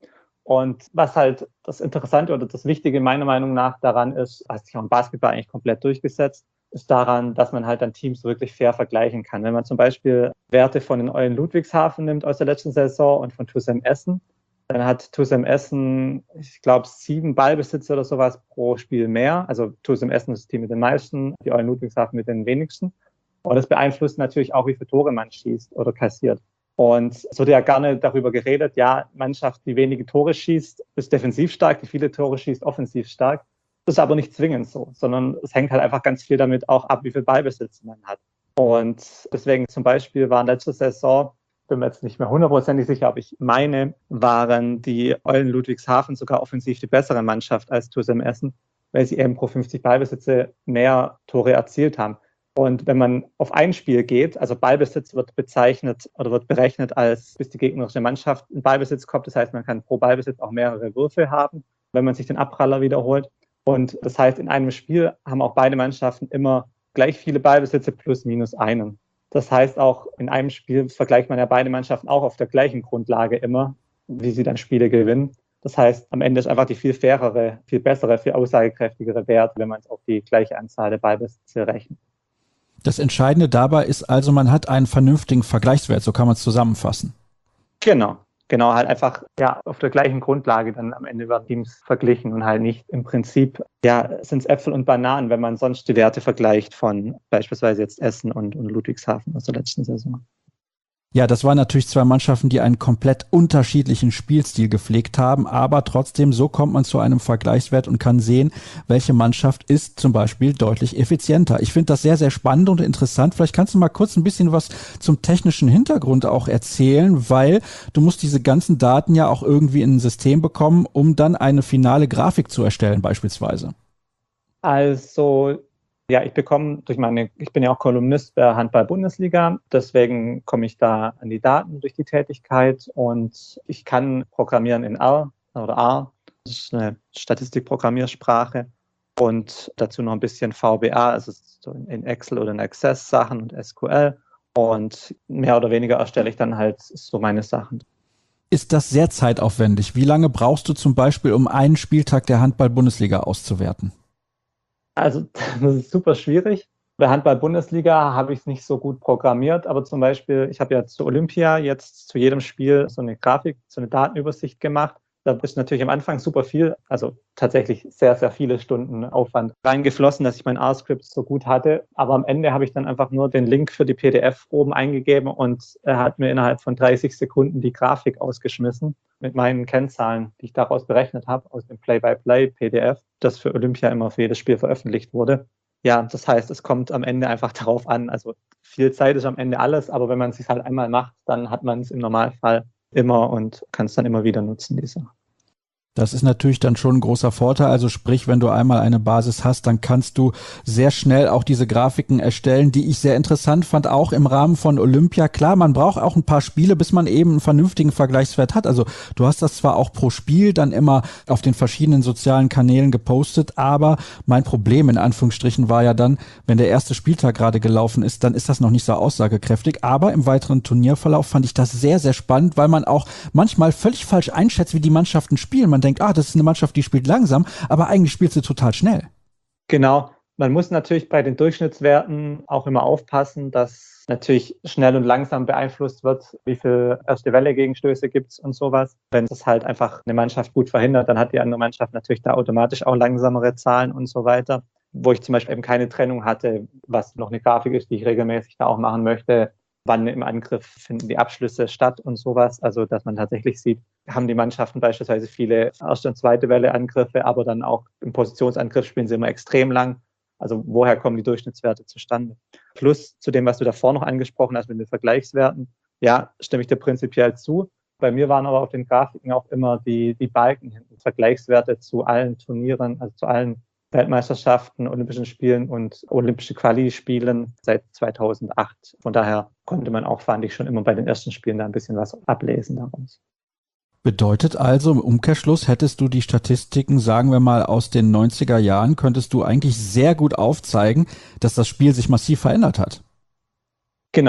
Und was halt das Interessante oder das Wichtige meiner Meinung nach daran ist, hat sich auch im Basketball eigentlich komplett durchgesetzt, ist daran, dass man halt dann Teams wirklich fair vergleichen kann. Wenn man zum Beispiel Werte von den Eulen Ludwigshafen nimmt aus der letzten Saison und von T U S M Essen, dann hat T U S M Essen, ich glaube, sieben Ballbesitzer oder sowas pro Spiel mehr. Also T U S M Essen ist das Team mit den meisten, die Eulen Ludwigshafen mit den wenigsten. Und das beeinflusst natürlich auch, wie viele Tore man schießt oder kassiert. Und es wurde ja gerne darüber geredet, ja, Mannschaft, die wenige Tore schießt, ist defensiv stark, die viele Tore schießt, offensiv stark. Das ist aber nicht zwingend so, sondern es hängt halt einfach ganz viel damit auch ab, wie viel Ballbesitz man hat. Und deswegen zum Beispiel waren letzte Saison, bin mir jetzt nicht mehr hundertprozentig sicher, aber ich meine, waren die Eulen Ludwigshafen sogar offensiv die bessere Mannschaft als T U S M Essen, weil sie eben pro fünfzig Ballbesitze mehr Tore erzielt haben. Und wenn man auf ein Spiel geht, also Ballbesitz wird bezeichnet oder wird berechnet, als bis die gegnerische Mannschaft in Ballbesitz kommt. Das heißt, man kann pro Ballbesitz auch mehrere Würfe haben, wenn man sich den Abpraller wiederholt. Und das heißt, in einem Spiel haben auch beide Mannschaften immer gleich viele Ballbesitze plus minus einen. Das heißt, auch in einem Spiel vergleicht man ja beide Mannschaften auch auf der gleichen Grundlage immer, wie sie dann Spiele gewinnen. Das heißt, am Ende ist einfach die viel fairere, viel bessere, viel aussagekräftigere Wert, wenn man es auf die gleiche Anzahl der Ballbesitze rechnet. Das Entscheidende dabei ist also, man hat einen vernünftigen Vergleichswert, so kann man es zusammenfassen. Genau, genau, halt einfach ja auf der gleichen Grundlage dann am Ende werden Teams verglichen und halt nicht im Prinzip, ja, sind es Äpfel und Bananen, wenn man sonst die Werte vergleicht von beispielsweise jetzt Essen und, und Ludwigshafen aus der letzten Saison. Ja, das waren natürlich zwei Mannschaften, die einen komplett unterschiedlichen Spielstil gepflegt haben, aber trotzdem, so kommt man zu einem Vergleichswert und kann sehen, welche Mannschaft ist zum Beispiel deutlich effizienter. Ich finde das sehr, sehr spannend und interessant. Vielleicht kannst du mal kurz ein bisschen was zum technischen Hintergrund auch erzählen, weil du musst diese ganzen Daten ja auch irgendwie in ein System bekommen, um dann eine finale Grafik zu erstellen beispielsweise. Also ja, ich bekomme durch meine, ich bin ja auch Kolumnist bei Handball-Bundesliga, deswegen komme ich da an die Daten durch die Tätigkeit und ich kann programmieren in R oder R, das ist eine Statistikprogrammiersprache und dazu noch ein bisschen V B A, also so in Excel oder in Access Sachen und S Q L und mehr oder weniger erstelle ich dann halt so meine Sachen. Ist das sehr zeitaufwendig? Wie lange brauchst du zum Beispiel, um einen Spieltag der Handball-Bundesliga auszuwerten? Also das ist super schwierig. Bei Handball-Bundesliga habe ich es nicht so gut programmiert, aber zum Beispiel, ich habe ja zu Olympia jetzt zu jedem Spiel so eine Grafik, so eine Datenübersicht gemacht. Da ist natürlich am Anfang super viel, also tatsächlich sehr, sehr viele Stunden Aufwand reingeflossen, dass ich mein R-Skript so gut hatte. Aber am Ende habe ich dann einfach nur den Link für die P D F oben eingegeben und er hat mir innerhalb von dreißig Sekunden die Grafik ausgeschmissen mit meinen Kennzahlen, die ich daraus berechnet habe, aus dem Play-by-Play-P D F, das für Olympia immer für jedes Spiel veröffentlicht wurde. Ja, das heißt, es kommt am Ende einfach darauf an. Also viel Zeit ist am Ende alles, aber wenn man es sich halt einmal macht, dann hat man es im Normalfall immer und kann es dann immer wieder nutzen, die Sache. Das ist natürlich dann schon ein großer Vorteil. Also sprich, wenn du einmal eine Basis hast, dann kannst du sehr schnell auch diese Grafiken erstellen, die ich sehr interessant fand, auch im Rahmen von Olympia. Klar, man braucht auch ein paar Spiele, bis man eben einen vernünftigen Vergleichswert hat. Also du hast das zwar auch pro Spiel dann immer auf den verschiedenen sozialen Kanälen gepostet, aber mein Problem in Anführungsstrichen war ja dann, wenn der erste Spieltag gerade gelaufen ist, dann ist das noch nicht so aussagekräftig. Aber im weiteren Turnierverlauf fand ich das sehr, sehr spannend, weil man auch manchmal völlig falsch einschätzt, wie die Mannschaften spielen. Man denkt, ah, das ist eine Mannschaft, die spielt langsam, aber eigentlich spielt sie total schnell. Genau. Man muss natürlich bei den Durchschnittswerten auch immer aufpassen, dass natürlich schnell und langsam beeinflusst wird, wie viel erste Welle Gegenstöße gibt es und sowas. Wenn es halt einfach eine Mannschaft gut verhindert, dann hat die andere Mannschaft natürlich da automatisch auch langsamere Zahlen und so weiter. Wo ich zum Beispiel eben keine Trennung hatte, was noch eine Grafik ist, die ich regelmäßig da auch machen möchte, wann im Angriff finden die Abschlüsse statt und sowas. Also, dass man tatsächlich sieht, haben die Mannschaften beispielsweise viele erste und zweite Welle Angriffe, aber dann auch im Positionsangriff spielen sie immer extrem lang. Also, woher kommen die Durchschnittswerte zustande? Plus zu dem, was du davor noch angesprochen hast mit den Vergleichswerten. Ja, stimme ich dir prinzipiell zu. Bei mir waren aber auf den Grafiken auch immer die, die Balken hinten, Vergleichswerte zu allen Turnieren, also zu allen Weltmeisterschaften, Olympischen Spielen und Olympische Quali-Spielen seit zweitausendacht. Von daher konnte man auch, fand ich, schon immer bei den ersten Spielen da ein bisschen was ablesen daraus. Bedeutet also, im Umkehrschluss hättest du die Statistiken, sagen wir mal, aus den neunziger Jahren, könntest du eigentlich sehr gut aufzeigen, dass das Spiel sich massiv verändert hat. Genau.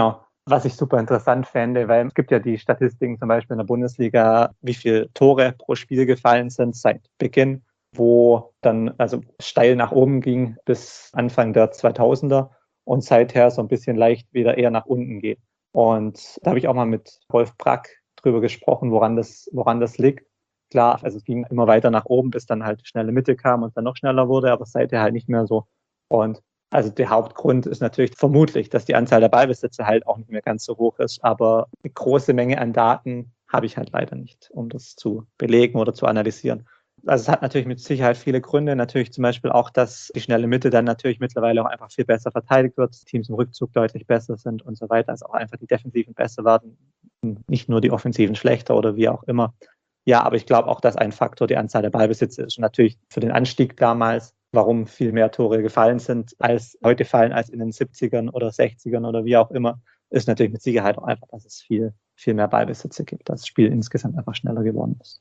Was ich super interessant fände, weil es gibt ja die Statistiken zum Beispiel in der Bundesliga, wie viele Tore pro Spiel gefallen sind seit Beginn, wo dann also steil nach oben ging bis Anfang der zweitausender und seither so ein bisschen leicht wieder eher nach unten geht. Und da habe ich auch mal mit Rolf Brack drüber gesprochen, woran das, woran das liegt. Klar, also es ging immer weiter nach oben, bis dann halt die schnelle Mitte kam und dann noch schneller wurde, aber seither halt nicht mehr so. Und also der Hauptgrund ist natürlich vermutlich, dass die Anzahl der Ballbesitze halt auch nicht mehr ganz so hoch ist. Aber eine große Menge an Daten habe ich halt leider nicht, um das zu belegen oder zu analysieren. Also es hat natürlich mit Sicherheit viele Gründe. Natürlich zum Beispiel auch, dass die schnelle Mitte dann natürlich mittlerweile auch einfach viel besser verteidigt wird, Teams im Rückzug deutlich besser sind und so weiter. Also auch einfach die Defensiven besser werden, nicht nur die Offensiven schlechter oder wie auch immer. Ja, aber ich glaube auch, dass ein Faktor die Anzahl der Ballbesitze ist. Und natürlich für den Anstieg damals, warum viel mehr Tore gefallen sind, als heute fallen, als in den siebzigern oder sechzigern oder wie auch immer, ist natürlich mit Sicherheit auch einfach, dass es viel, viel mehr Ballbesitze gibt, dass das Spiel insgesamt einfach schneller geworden ist.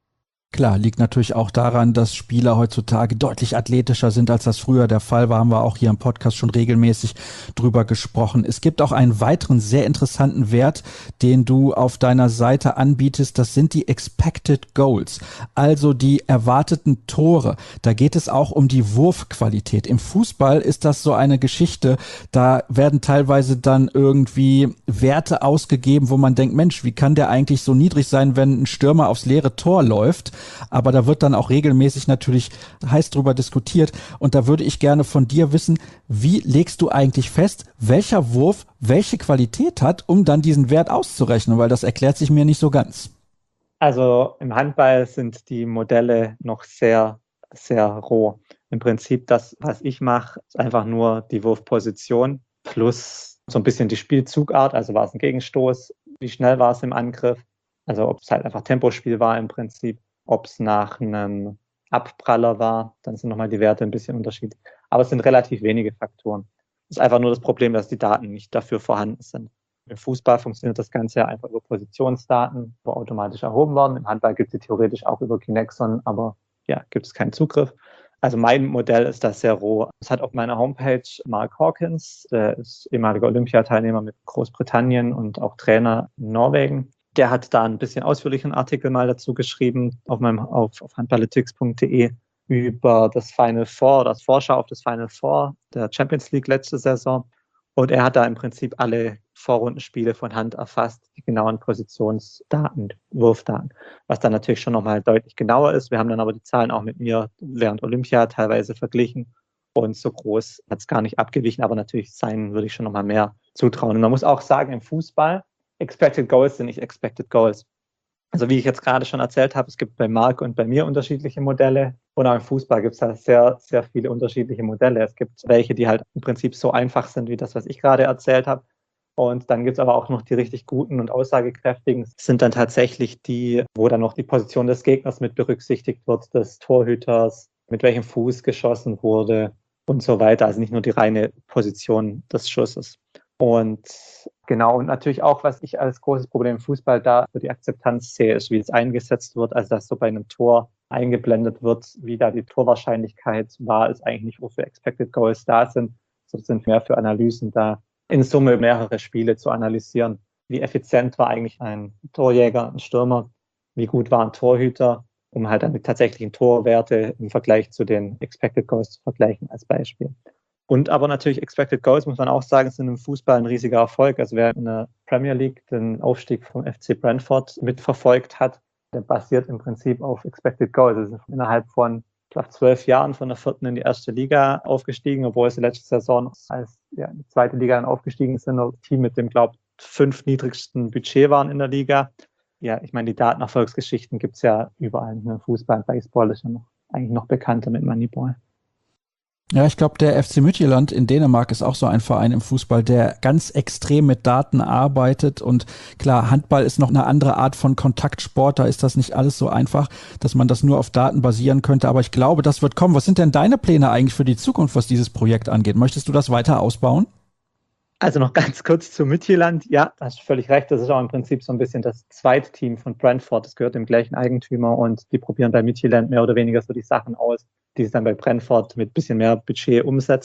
Klar, liegt natürlich auch daran, dass Spieler heutzutage deutlich athletischer sind, als das früher der Fall war. Haben wir auch hier im Podcast schon regelmäßig drüber gesprochen. Es gibt auch einen weiteren sehr interessanten Wert, den du auf deiner Seite anbietest. Das sind die Expected Goals, also die erwarteten Tore. Da geht es auch um die Wurfqualität. Im Fußball ist das so eine Geschichte. Da werden teilweise dann irgendwie Werte ausgegeben, wo man denkt, Mensch, wie kann der eigentlich so niedrig sein, wenn ein Stürmer aufs leere Tor läuft? Aber da wird dann auch regelmäßig natürlich heiß drüber diskutiert. Und da würde ich gerne von dir wissen, wie legst du eigentlich fest, welcher Wurf welche Qualität hat, um dann diesen Wert auszurechnen? Weil das erklärt sich mir nicht so ganz. Also im Handball sind die Modelle noch sehr, sehr roh. Im Prinzip das, was ich mache, ist einfach nur die Wurfposition plus so ein bisschen die Spielzugart. Also war es ein Gegenstoß, wie schnell war es im Angriff? Also ob es halt einfach Tempospiel war im Prinzip. Ob es nach einem Abpraller war, dann sind nochmal die Werte ein bisschen unterschiedlich. Aber es sind relativ wenige Faktoren. Es ist einfach nur das Problem, dass die Daten nicht dafür vorhanden sind. Im Fußball funktioniert das Ganze ja einfach über Positionsdaten, wo automatisch erhoben werden. Im Handball gibt es die theoretisch auch über Kinexon, aber ja, gibt es keinen Zugriff. Also mein Modell ist das sehr roh. Es hat auf meiner Homepage Mark Hawkins, der ist ehemaliger Olympiateilnehmer mit Großbritannien und auch Trainer in Norwegen. Der hat da ein bisschen ausführlichen Artikel mal dazu geschrieben auf meinem auf, auf handballytics punkt de über das Final Four, das Vorschau auf das Final Four der Champions League letzte Saison. Und er hat da im Prinzip alle Vorrundenspiele von Hand erfasst, die genauen Positionsdaten, Wurfdaten, was dann natürlich schon nochmal deutlich genauer ist. Wir haben dann aber die Zahlen auch mit mir während Olympia teilweise verglichen. Und so groß hat es gar nicht abgewichen, aber natürlich seinen würde ich schon nochmal mehr zutrauen. Und man muss auch sagen, im Fußball, Expected Goals sind nicht Expected Goals. Also wie ich jetzt gerade schon erzählt habe, es gibt bei Marc und bei mir unterschiedliche Modelle und auch im Fußball gibt es da sehr, sehr viele unterschiedliche Modelle. Es gibt welche, die halt im Prinzip so einfach sind wie das, was ich gerade erzählt habe. Und dann gibt es aber auch noch die richtig guten und aussagekräftigen. Das sind dann tatsächlich die, wo dann noch die Position des Gegners mit berücksichtigt wird, des Torhüters, mit welchem Fuß geschossen wurde und so weiter. Also nicht nur die reine Position des Schusses. Und genau, und natürlich auch, was ich als großes Problem im Fußball da für die Akzeptanz sehe, ist, wie es eingesetzt wird, also dass so bei einem Tor eingeblendet wird, wie da die Torwahrscheinlichkeit war, ist eigentlich nicht, wofür Expected Goals da sind, sondern sind mehr für Analysen da, in Summe mehrere Spiele zu analysieren. Wie effizient war eigentlich ein Torjäger, ein Stürmer, wie gut war ein Torhüter, um halt dann die tatsächlichen Torwerte im Vergleich zu den Expected Goals zu vergleichen als Beispiel. Und aber natürlich Expected Goals, muss man auch sagen, sind im Fußball ein riesiger Erfolg. Also wer in der Premier League den Aufstieg vom F C Brentford mitverfolgt hat, der basiert im Prinzip auf Expected Goals. Also innerhalb von, ich glaube, zwölf Jahren von der vierten in die erste Liga aufgestiegen, obwohl sie letzte Saison als ja, in die zweite Liga dann aufgestiegen sind. Ein Team mit dem, glaube ich, fünf niedrigsten Budget waren in der Liga. Ja, ich meine, die Datenerfolgsgeschichten gibt es ja überall. Ne? Fußball, Baseball ist ja noch, eigentlich noch bekannter mit Moneyball. Ja, ich glaube, der F C Midtjylland in Dänemark ist auch so ein Verein im Fußball, der ganz extrem mit Daten arbeitet. Und klar, Handball ist noch eine andere Art von Kontaktsport. Da ist das nicht alles so einfach, dass man das nur auf Daten basieren könnte. Aber ich glaube, das wird kommen. Was sind denn deine Pläne eigentlich für die Zukunft, was dieses Projekt angeht? Möchtest du das weiter ausbauen? Also noch ganz kurz zu Midtjylland. Ja, da hast du völlig recht. Das ist auch im Prinzip so ein bisschen das zweite Team von Brentford. Das gehört dem gleichen Eigentümer und die probieren bei Midtjylland mehr oder weniger so die Sachen aus, die sie dann bei Brentford mit ein bisschen mehr Budget umsetzen.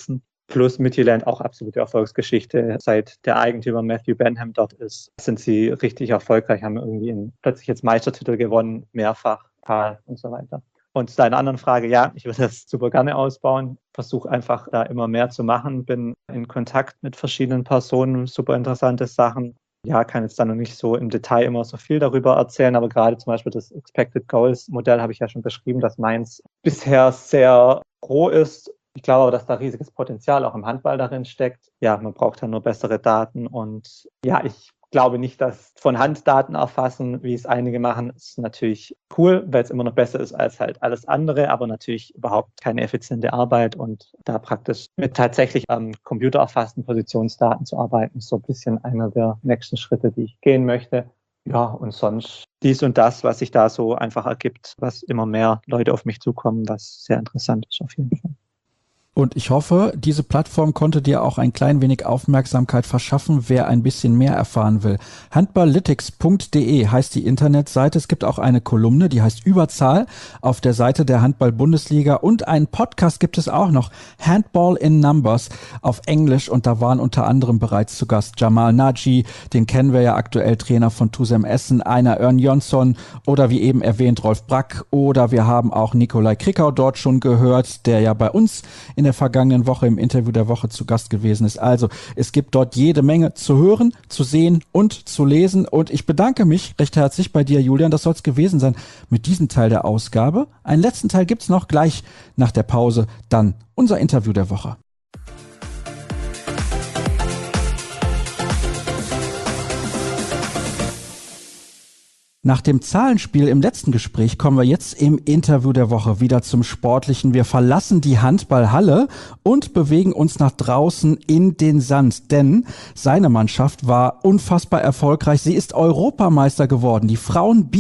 Plus Midtjylland auch absolute Erfolgsgeschichte. Seit der Eigentümer Matthew Benham dort ist, sind sie richtig erfolgreich, haben irgendwie in, plötzlich jetzt Meistertitel gewonnen, mehrfach, Pokal und so weiter. Und zu deiner anderen Frage, ja, ich würde das super gerne ausbauen, versuche einfach da immer mehr zu machen, bin in Kontakt mit verschiedenen Personen, super interessante Sachen. Ja, kann jetzt da noch nicht so im Detail immer so viel darüber erzählen, aber gerade zum Beispiel das Expected Goals Modell habe ich ja schon beschrieben, dass meins bisher sehr roh ist. Ich glaube aber, dass da riesiges Potenzial auch im Handball darin steckt. Ja, man braucht dann nur bessere Daten und ja, ich glaube nicht, dass von Hand Daten erfassen, wie es einige machen, ist natürlich cool, weil es immer noch besser ist als halt alles andere, aber natürlich überhaupt keine effiziente Arbeit und da praktisch mit tatsächlich am Computer erfassten Positionsdaten zu arbeiten, ist so ein bisschen einer der nächsten Schritte, die ich gehen möchte. Ja, und sonst dies und das, was sich da so einfach ergibt, was immer mehr Leute auf mich zukommen, was sehr interessant ist auf jeden Fall. Und ich hoffe, diese Plattform konnte dir auch ein klein wenig Aufmerksamkeit verschaffen, wer ein bisschen mehr erfahren will. handballytics punkt de heißt die Internetseite. Es gibt auch eine Kolumne, die heißt Überzahl auf der Seite der Handball-Bundesliga. Und einen Podcast gibt es auch noch, Handball in Numbers auf Englisch. Und da waren unter anderem bereits zu Gast Jamal Nagy, den kennen wir ja aktuell, Trainer von Tusem Essen, Einar Örn Jonsson oder wie eben erwähnt Rolf Brack. Oder wir haben auch Nikolai Krickau dort schon gehört, der ja bei uns in der vergangenen Woche im Interview der Woche zu Gast gewesen ist. Also es gibt dort jede Menge zu hören, zu sehen und zu lesen. Und ich bedanke mich recht herzlich bei dir, Julian. Das soll es gewesen sein mit diesem Teil der Ausgabe. Einen letzten Teil gibt's noch gleich nach der Pause. Dann unser Interview der Woche. Nach dem Zahlenspiel im letzten Gespräch kommen wir jetzt im Interview der Woche wieder zum Sportlichen. Wir verlassen die Handballhalle und bewegen uns nach draußen in den Sand, denn seine Mannschaft war unfassbar erfolgreich. Sie ist Europameister geworden, die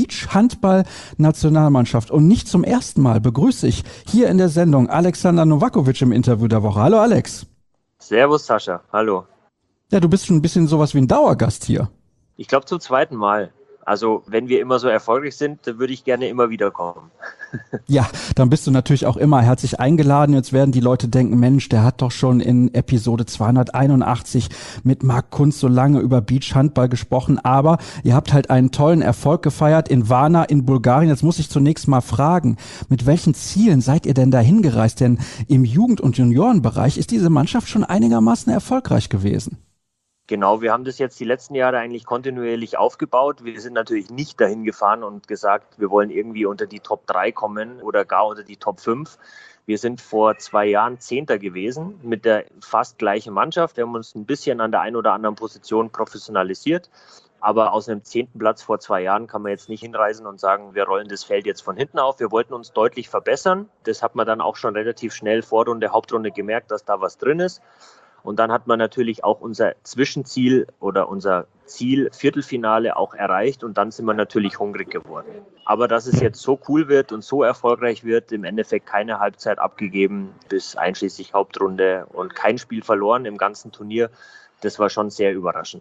Frauen-Beach-Handball-Nationalmannschaft. Und nicht zum ersten Mal begrüße ich hier in der Sendung Alexander Novakovic im Interview der Woche. Hallo Alex. Servus Sascha, hallo. Ja, du bist schon ein bisschen sowas wie ein Dauergast hier. Ich glaube zum zweiten Mal. Also wenn wir immer so erfolgreich sind, dann würde ich gerne immer wieder kommen. Ja, dann bist du natürlich auch immer herzlich eingeladen. Jetzt werden die Leute denken, Mensch, der hat doch schon in Episode zweihunderteinundachtzig mit Marc Kunz so lange über Beachhandball gesprochen. Aber ihr habt halt einen tollen Erfolg gefeiert in Varna in Bulgarien. Jetzt muss ich zunächst mal fragen, mit welchen Zielen seid ihr denn da hingereist? Denn im Jugend- und Juniorenbereich ist diese Mannschaft schon einigermaßen erfolgreich gewesen. Genau, wir haben das jetzt die letzten Jahre eigentlich kontinuierlich aufgebaut. Wir sind natürlich nicht dahin gefahren und gesagt, wir wollen irgendwie unter die Top drei kommen oder gar unter die Top fünf. Wir sind vor zwei Jahren Zehnter gewesen mit der fast gleichen Mannschaft. Wir haben uns ein bisschen an der einen oder anderen Position professionalisiert. Aber aus einem zehnten Platz vor zwei Jahren kann man jetzt nicht hinreisen und sagen, wir rollen das Feld jetzt von hinten auf. Wir wollten uns deutlich verbessern. Das hat man dann auch schon relativ schnell Vorrunde, Hauptrunde gemerkt, dass da was drin ist. Und dann hat man natürlich auch unser Zwischenziel oder unser Ziel Viertelfinale auch erreicht und dann sind wir natürlich hungrig geworden. Aber dass es jetzt so cool wird und so erfolgreich wird, im Endeffekt keine Halbzeit abgegeben bis einschließlich Hauptrunde und kein Spiel verloren im ganzen Turnier, das war schon sehr überraschend.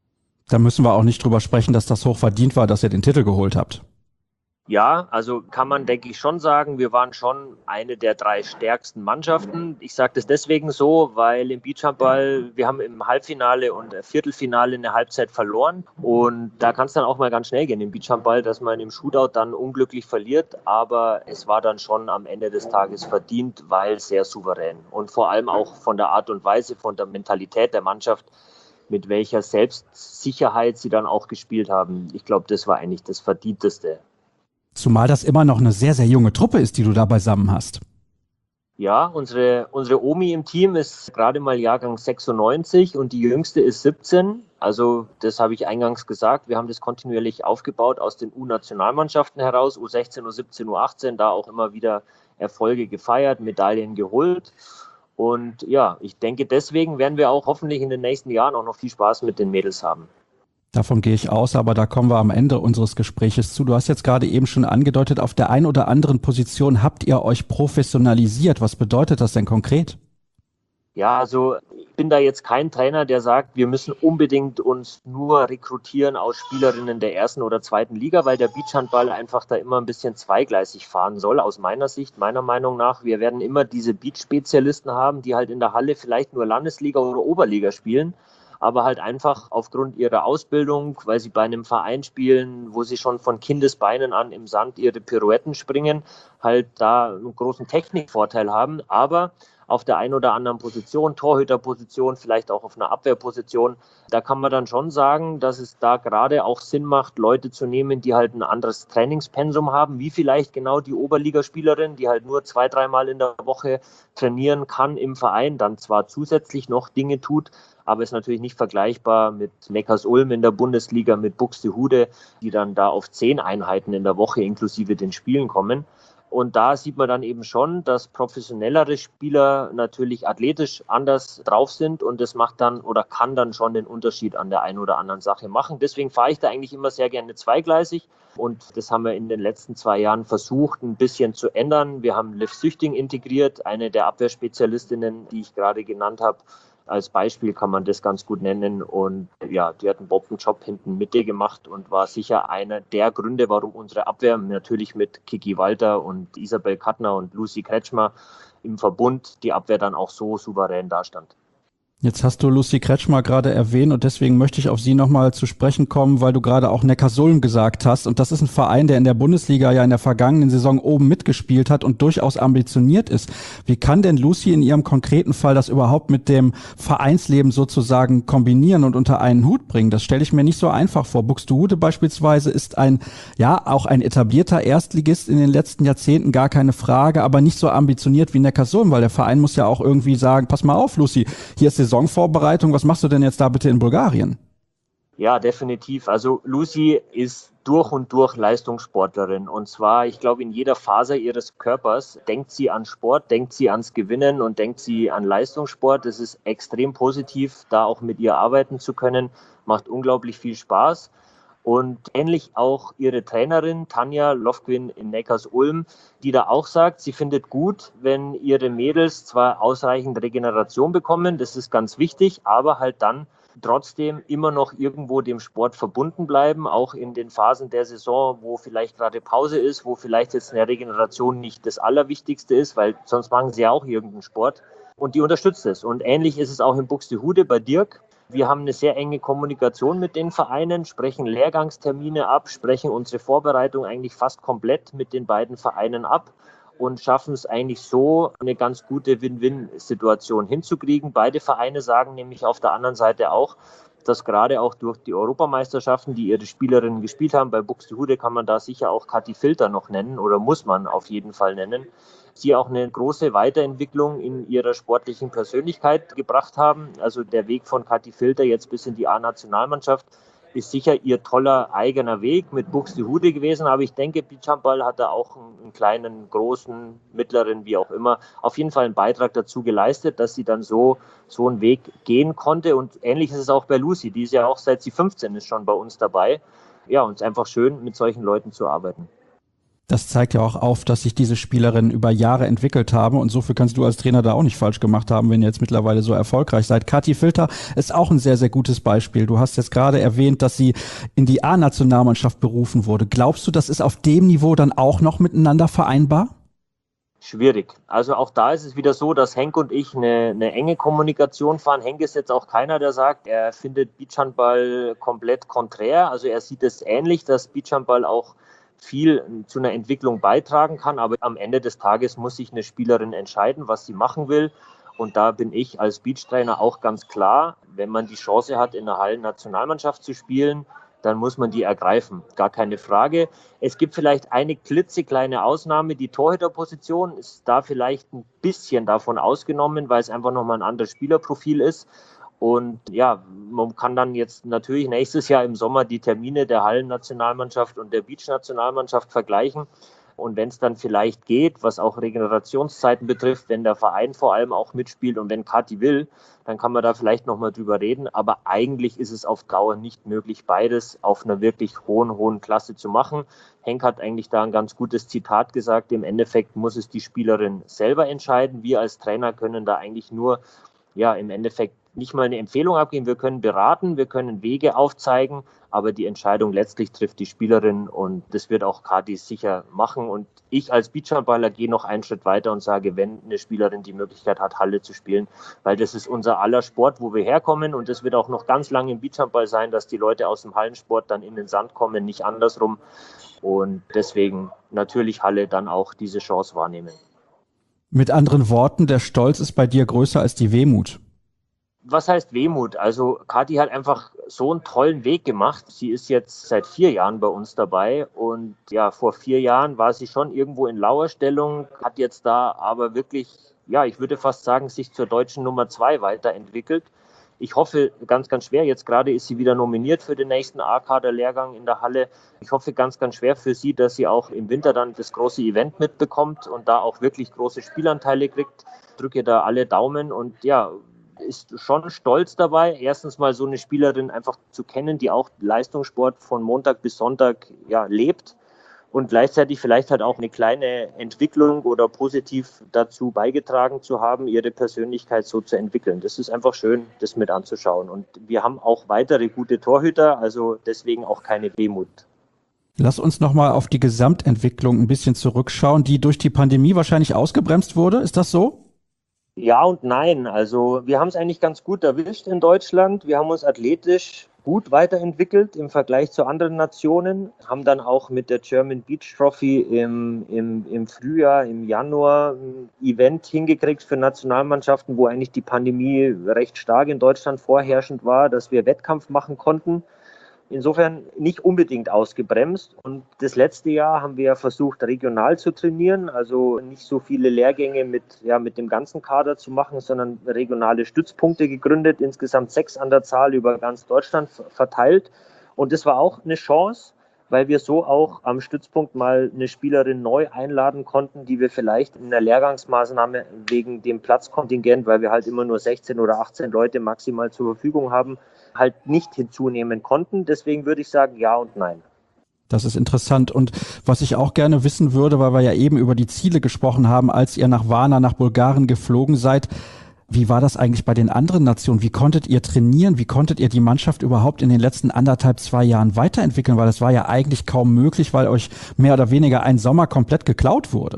Da müssen wir auch nicht drüber sprechen, dass das hoch verdient war, dass ihr den Titel geholt habt. Ja, also kann man, denke ich, schon sagen, wir waren schon eine der drei stärksten Mannschaften. Ich sage das deswegen so, weil im Beachhandball, wir haben im Halbfinale und Viertelfinale eine Halbzeit verloren und da kann es dann auch mal ganz schnell gehen im Beachhandball, dass man im Shootout dann unglücklich verliert, aber es war dann schon am Ende des Tages verdient, weil sehr souverän und vor allem auch von der Art und Weise, von der Mentalität der Mannschaft, mit welcher Selbstsicherheit sie dann auch gespielt haben. Ich glaube, das war eigentlich das Verdienteste. Zumal das immer noch eine sehr, sehr junge Truppe ist, die du da beisammen hast. Ja, unsere, unsere Omi im Team ist gerade mal Jahrgang sechsundneunzig und die jüngste ist siebzehn. Also das habe ich eingangs gesagt. Wir haben das kontinuierlich aufgebaut aus den U-Nationalmannschaften heraus, U sechzehn, U siebzehn, U achtzehn, da auch immer wieder Erfolge gefeiert, Medaillen geholt. Und ja, ich denke, deswegen werden wir auch hoffentlich in den nächsten Jahren auch noch viel Spaß mit den Mädels haben. Davon gehe ich aus, aber da kommen wir am Ende unseres Gespräches zu. Du hast jetzt gerade eben schon angedeutet, auf der einen oder anderen Position habt ihr euch professionalisiert. Was bedeutet das denn konkret? Ja, also ich bin da jetzt kein Trainer, der sagt, wir müssen unbedingt uns nur rekrutieren aus Spielerinnen der ersten oder zweiten Liga, weil der Beachhandball einfach da immer ein bisschen zweigleisig fahren soll, aus meiner Sicht, meiner Meinung nach. Wir werden immer diese Beach-Spezialisten haben, die halt in der Halle vielleicht nur Landesliga oder Oberliga spielen, aber halt einfach aufgrund ihrer Ausbildung, weil sie bei einem Verein spielen, wo sie schon von Kindesbeinen an im Sand ihre Pirouetten springen, halt da einen großen Technikvorteil haben, aber auf der einen oder anderen Position, Torhüterposition, vielleicht auch auf einer Abwehrposition, da kann man dann schon sagen, dass es da gerade auch Sinn macht, Leute zu nehmen, die halt ein anderes Trainingspensum haben, wie vielleicht genau die Oberligaspielerin, die halt nur zwei, dreimal in der Woche trainieren kann im Verein, dann zwar zusätzlich noch Dinge tut, aber ist natürlich nicht vergleichbar mit Neckarsulm in der Bundesliga, mit Buxtehude, die dann da auf zehn Einheiten in der Woche inklusive den Spielen kommen. Und da sieht man dann eben schon, dass professionellere Spieler natürlich athletisch anders drauf sind und das macht dann oder kann dann schon den Unterschied an der einen oder anderen Sache machen. Deswegen fahre ich da eigentlich immer sehr gerne zweigleisig und das haben wir in den letzten zwei Jahren versucht, ein bisschen zu ändern. Wir haben Liv Süchting integriert, eine der Abwehrspezialistinnen, die ich gerade genannt habe. Als Beispiel kann man das ganz gut nennen und ja, die hat einen Bombenjob hinten Mitte gemacht und war sicher einer der Gründe, warum unsere Abwehr natürlich mit Kiki Walter und Isabel Kattner und Lucy Kretschmer im Verbund die Abwehr dann auch so souverän dastand. Jetzt hast du Lucy Kretschmer gerade erwähnt und deswegen möchte ich auf sie nochmal zu sprechen kommen, weil du gerade auch Neckarsulm gesagt hast. Und das ist ein Verein, der in der Bundesliga ja in der vergangenen Saison oben mitgespielt hat und durchaus ambitioniert ist. Wie kann denn Lucy in ihrem konkreten Fall das überhaupt mit dem Vereinsleben sozusagen kombinieren und unter einen Hut bringen? Das stelle ich mir nicht so einfach vor. Buxtehude beispielsweise ist ein, ja, auch ein etablierter Erstligist in den letzten Jahrzehnten, gar keine Frage, aber nicht so ambitioniert wie Neckarsulm, weil der Verein muss ja auch irgendwie sagen, pass mal auf, Lucy, hier ist Saisonvorbereitung, was machst du denn jetzt da bitte in Bulgarien? Ja, definitiv. Also Lucy ist durch und durch Leistungssportlerin und zwar, ich glaube, in jeder Faser ihres Körpers denkt sie an Sport, denkt sie ans Gewinnen und denkt sie an Leistungssport. Das ist extrem positiv, da auch mit ihr arbeiten zu können, macht unglaublich viel Spaß. Und ähnlich auch ihre Trainerin Tanja Lofquin in Neckarsulm, die da auch sagt, sie findet gut, wenn ihre Mädels zwar ausreichend Regeneration bekommen, das ist ganz wichtig, aber halt dann trotzdem immer noch irgendwo dem Sport verbunden bleiben, auch in den Phasen der Saison, wo vielleicht gerade Pause ist, wo vielleicht jetzt eine Regeneration nicht das Allerwichtigste ist, weil sonst machen sie ja auch irgendeinen Sport und die unterstützt es. Und ähnlich ist es auch in Buxtehude bei Dirk. Wir haben eine sehr enge Kommunikation mit den Vereinen, sprechen Lehrgangstermine ab, sprechen unsere Vorbereitung eigentlich fast komplett mit den beiden Vereinen ab und schaffen es eigentlich so, eine ganz gute Win-Win-Situation hinzukriegen. Beide Vereine sagen nämlich auf der anderen Seite auch, dass gerade auch durch die Europameisterschaften, die ihre Spielerinnen gespielt haben, bei Buxtehude kann man da sicher auch Kathi Filter noch nennen oder muss man auf jeden Fall nennen, sie auch eine große Weiterentwicklung in ihrer sportlichen Persönlichkeit gebracht haben. Also der Weg von Kathi Filter jetzt bis in die A-Nationalmannschaft ist sicher ihr toller eigener Weg mit Buxtehude gewesen, aber ich denke, Beachhandball hat da auch einen, einen kleinen, großen, mittleren, wie auch immer, auf jeden Fall einen Beitrag dazu geleistet, dass sie dann so, so einen Weg gehen konnte und ähnlich ist es auch bei Lucy, die ist ja auch seit sie fünfzehn ist schon bei uns dabei. Ja, und es ist einfach schön, mit solchen Leuten zu arbeiten. Das zeigt ja auch auf, dass sich diese Spielerinnen über Jahre entwickelt haben und so viel kannst du als Trainer da auch nicht falsch gemacht haben, wenn ihr jetzt mittlerweile so erfolgreich seid. Kathi Filter ist auch ein sehr, sehr gutes Beispiel. Du hast jetzt gerade erwähnt, dass sie in die A-Nationalmannschaft berufen wurde. Glaubst du, das ist auf dem Niveau dann auch noch miteinander vereinbar? Schwierig. Also auch da ist es wieder so, dass Henk und ich eine, eine enge Kommunikation fahren. Henk ist jetzt auch keiner, der sagt, er findet Beachhandball komplett konträr. Also er sieht es ähnlich, dass Beachhandball auch viel zu einer Entwicklung beitragen kann, aber am Ende des Tages muss sich eine Spielerin entscheiden, was sie machen will und da bin ich als Beachtrainer auch ganz klar, wenn man die Chance hat, in der Hallen-Nationalmannschaft zu spielen, dann muss man die ergreifen, gar keine Frage. Es gibt vielleicht eine klitzekleine Ausnahme, die Torhüterposition ist da vielleicht ein bisschen davon ausgenommen, weil es einfach nochmal ein anderes Spielerprofil ist. Und ja, man kann dann jetzt natürlich nächstes Jahr im Sommer die Termine der Hallen-Nationalmannschaft und der Beach-Nationalmannschaft vergleichen. Und wenn es dann vielleicht geht, was auch Regenerationszeiten betrifft, wenn der Verein vor allem auch mitspielt und wenn Kathi will, dann kann man da vielleicht nochmal drüber reden. Aber eigentlich ist es auf Dauer nicht möglich, beides auf einer wirklich hohen, hohen Klasse zu machen. Henk hat eigentlich da ein ganz gutes Zitat gesagt. Im Endeffekt muss es die Spielerin selber entscheiden. Wir als Trainer können da eigentlich nur ja, im Endeffekt nicht mal eine Empfehlung abgeben. Wir können beraten, wir können Wege aufzeigen, aber die Entscheidung letztlich trifft die Spielerin und das wird auch Kathi sicher machen. Und ich als Beachhandballer gehe noch einen Schritt weiter und sage, wenn eine Spielerin die Möglichkeit hat, Halle zu spielen, weil das ist unser aller Sport, wo wir herkommen und das wird auch noch ganz lange im Beachhandball sein, dass die Leute aus dem Hallensport dann in den Sand kommen, nicht andersrum. Und deswegen natürlich Halle dann auch diese Chance wahrnehmen. Mit anderen Worten, der Stolz ist bei dir größer als die Wehmut. Was heißt Wehmut? Also Kathi hat einfach so einen tollen Weg gemacht. Sie ist jetzt seit vier Jahren bei uns dabei und ja, vor vier Jahren war sie schon irgendwo in Lauerstellung, hat jetzt da aber wirklich, ja, ich würde fast sagen, sich zur deutschen Nummer zwei weiterentwickelt. Ich hoffe ganz, ganz schwer, jetzt gerade ist sie wieder nominiert für den nächsten A-Kader-Lehrgang in der Halle. Ich hoffe ganz, ganz schwer für sie, dass sie auch im Winter dann das große Event mitbekommt und da auch wirklich große Spielanteile kriegt. Drücke da alle Daumen und ja, ist schon stolz dabei, erstens mal so eine Spielerin einfach zu kennen, die auch Leistungssport von Montag bis Sonntag ja, lebt und gleichzeitig vielleicht halt auch eine kleine Entwicklung oder positiv dazu beigetragen zu haben, ihre Persönlichkeit so zu entwickeln. Das ist einfach schön, das mit anzuschauen. Und wir haben auch weitere gute Torhüter, also deswegen auch keine Wehmut. Lass uns nochmal auf die Gesamtentwicklung ein bisschen zurückschauen, die durch die Pandemie wahrscheinlich ausgebremst wurde. Ist das so? Ja und nein. Also wir haben es eigentlich ganz gut erwischt in Deutschland. Wir haben uns athletisch gut weiterentwickelt im Vergleich zu anderen Nationen, haben dann auch mit der German Beach Trophy im, im, im Frühjahr, im Januar ein Event hingekriegt für Nationalmannschaften, wo eigentlich die Pandemie recht stark in Deutschland vorherrschend war, dass wir Wettkampf machen konnten. Insofern nicht unbedingt ausgebremst. Und das letzte Jahr haben wir versucht, regional zu trainieren, also nicht so viele Lehrgänge mit, ja, mit dem ganzen Kader zu machen, sondern regionale Stützpunkte gegründet, insgesamt sechs an der Zahl über ganz Deutschland verteilt. Und das war auch eine Chance, weil wir so auch am Stützpunkt mal eine Spielerin neu einladen konnten, die wir vielleicht in der Lehrgangsmaßnahme wegen dem Platzkontingent, weil wir halt immer nur sechzehn oder achtzehn Leute maximal zur Verfügung haben, halt nicht hinzunehmen konnten. Deswegen würde ich sagen, ja und nein. Das ist interessant. Und was ich auch gerne wissen würde, weil wir ja eben über die Ziele gesprochen haben, als ihr nach Varna, nach Bulgarien geflogen seid, wie war das eigentlich bei den anderen Nationen? Wie konntet ihr trainieren? Wie konntet ihr die Mannschaft überhaupt in den letzten anderthalb, zwei Jahren weiterentwickeln? Weil das war ja eigentlich kaum möglich, weil euch mehr oder weniger ein Sommer komplett geklaut wurde.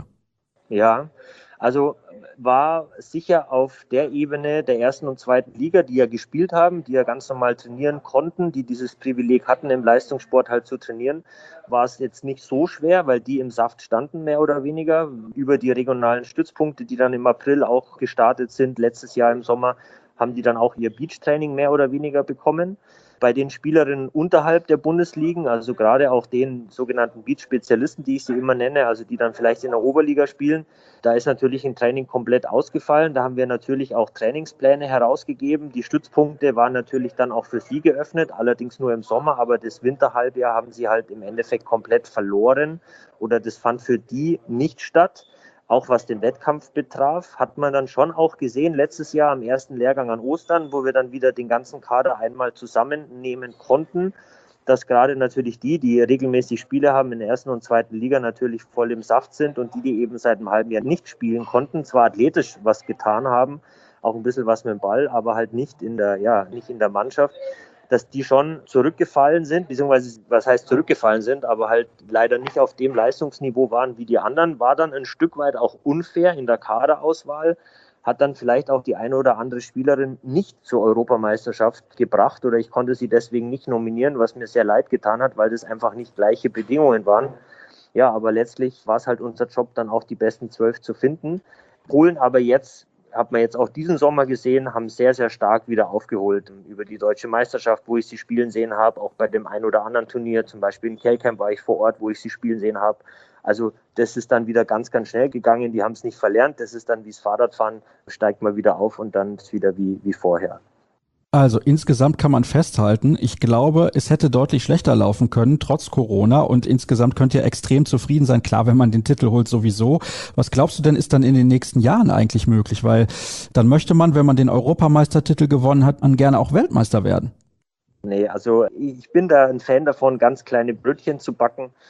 Ja, also war sicher auf der Ebene der ersten und zweiten Liga, die ja gespielt haben, die ja ganz normal trainieren konnten, die dieses Privileg hatten, im Leistungssport halt zu trainieren, war es jetzt nicht so schwer, weil die im Saft standen, mehr oder weniger, über die regionalen Stützpunkte, die dann im April auch gestartet sind. Letztes Jahr im Sommer haben die dann auch ihr Beachtraining mehr oder weniger bekommen. Bei den Spielerinnen unterhalb der Bundesligen, also gerade auch den sogenannten Beach-Spezialisten, die ich sie immer nenne, also die dann vielleicht in der Oberliga spielen, da ist natürlich ein Training komplett ausgefallen. Da haben wir natürlich auch Trainingspläne herausgegeben. Die Stützpunkte waren natürlich dann auch für sie geöffnet, allerdings nur im Sommer, aber das Winterhalbjahr haben sie halt im Endeffekt komplett verloren oder das fand für die nicht statt. Auch was den Wettkampf betraf, hat man dann schon auch gesehen, letztes Jahr am ersten Lehrgang an Ostern, wo wir dann wieder den ganzen Kader einmal zusammennehmen konnten, dass gerade natürlich die, die regelmäßig Spiele haben in der ersten und zweiten Liga, natürlich voll im Saft sind und die, die eben seit einem halben Jahr nicht spielen konnten, zwar athletisch was getan haben, auch ein bisschen was mit dem Ball, aber halt nicht in der, ja, nicht in der Mannschaft, dass die schon zurückgefallen sind, beziehungsweise was heißt zurückgefallen sind, aber halt leider nicht auf dem Leistungsniveau waren wie die anderen, war dann ein Stück weit auch unfair in der Kaderauswahl, hat dann vielleicht auch die eine oder andere Spielerin nicht zur Europameisterschaft gebracht oder ich konnte sie deswegen nicht nominieren, was mir sehr leid getan hat, weil das einfach nicht gleiche Bedingungen waren. Ja, aber letztlich war es halt unser Job, dann auch die besten zwölf zu finden. Polen aber jetzt, hat man jetzt auch diesen Sommer gesehen, haben sehr, sehr stark wieder aufgeholt über die deutsche Meisterschaft, wo ich sie spielen sehen habe, auch bei dem ein oder anderen Turnier, zum Beispiel in Kelkheim war ich vor Ort, wo ich sie spielen sehen habe. Also das ist dann wieder ganz, ganz schnell gegangen, die haben es nicht verlernt, das ist dann wie das Fahrradfahren, steigt mal wieder auf und dann ist wieder wie, wie vorher. Also insgesamt kann man festhalten, ich glaube, es hätte deutlich schlechter laufen können, trotz Corona und insgesamt könnt ihr extrem zufrieden sein. Klar, wenn man den Titel holt sowieso. Was glaubst du denn, ist dann in den nächsten Jahren eigentlich möglich? Weil dann möchte man, wenn man den Europameistertitel gewonnen hat, dann gerne auch Weltmeister werden. Nee, also ich bin da ein Fan davon, ganz kleine Brötchen zu backen.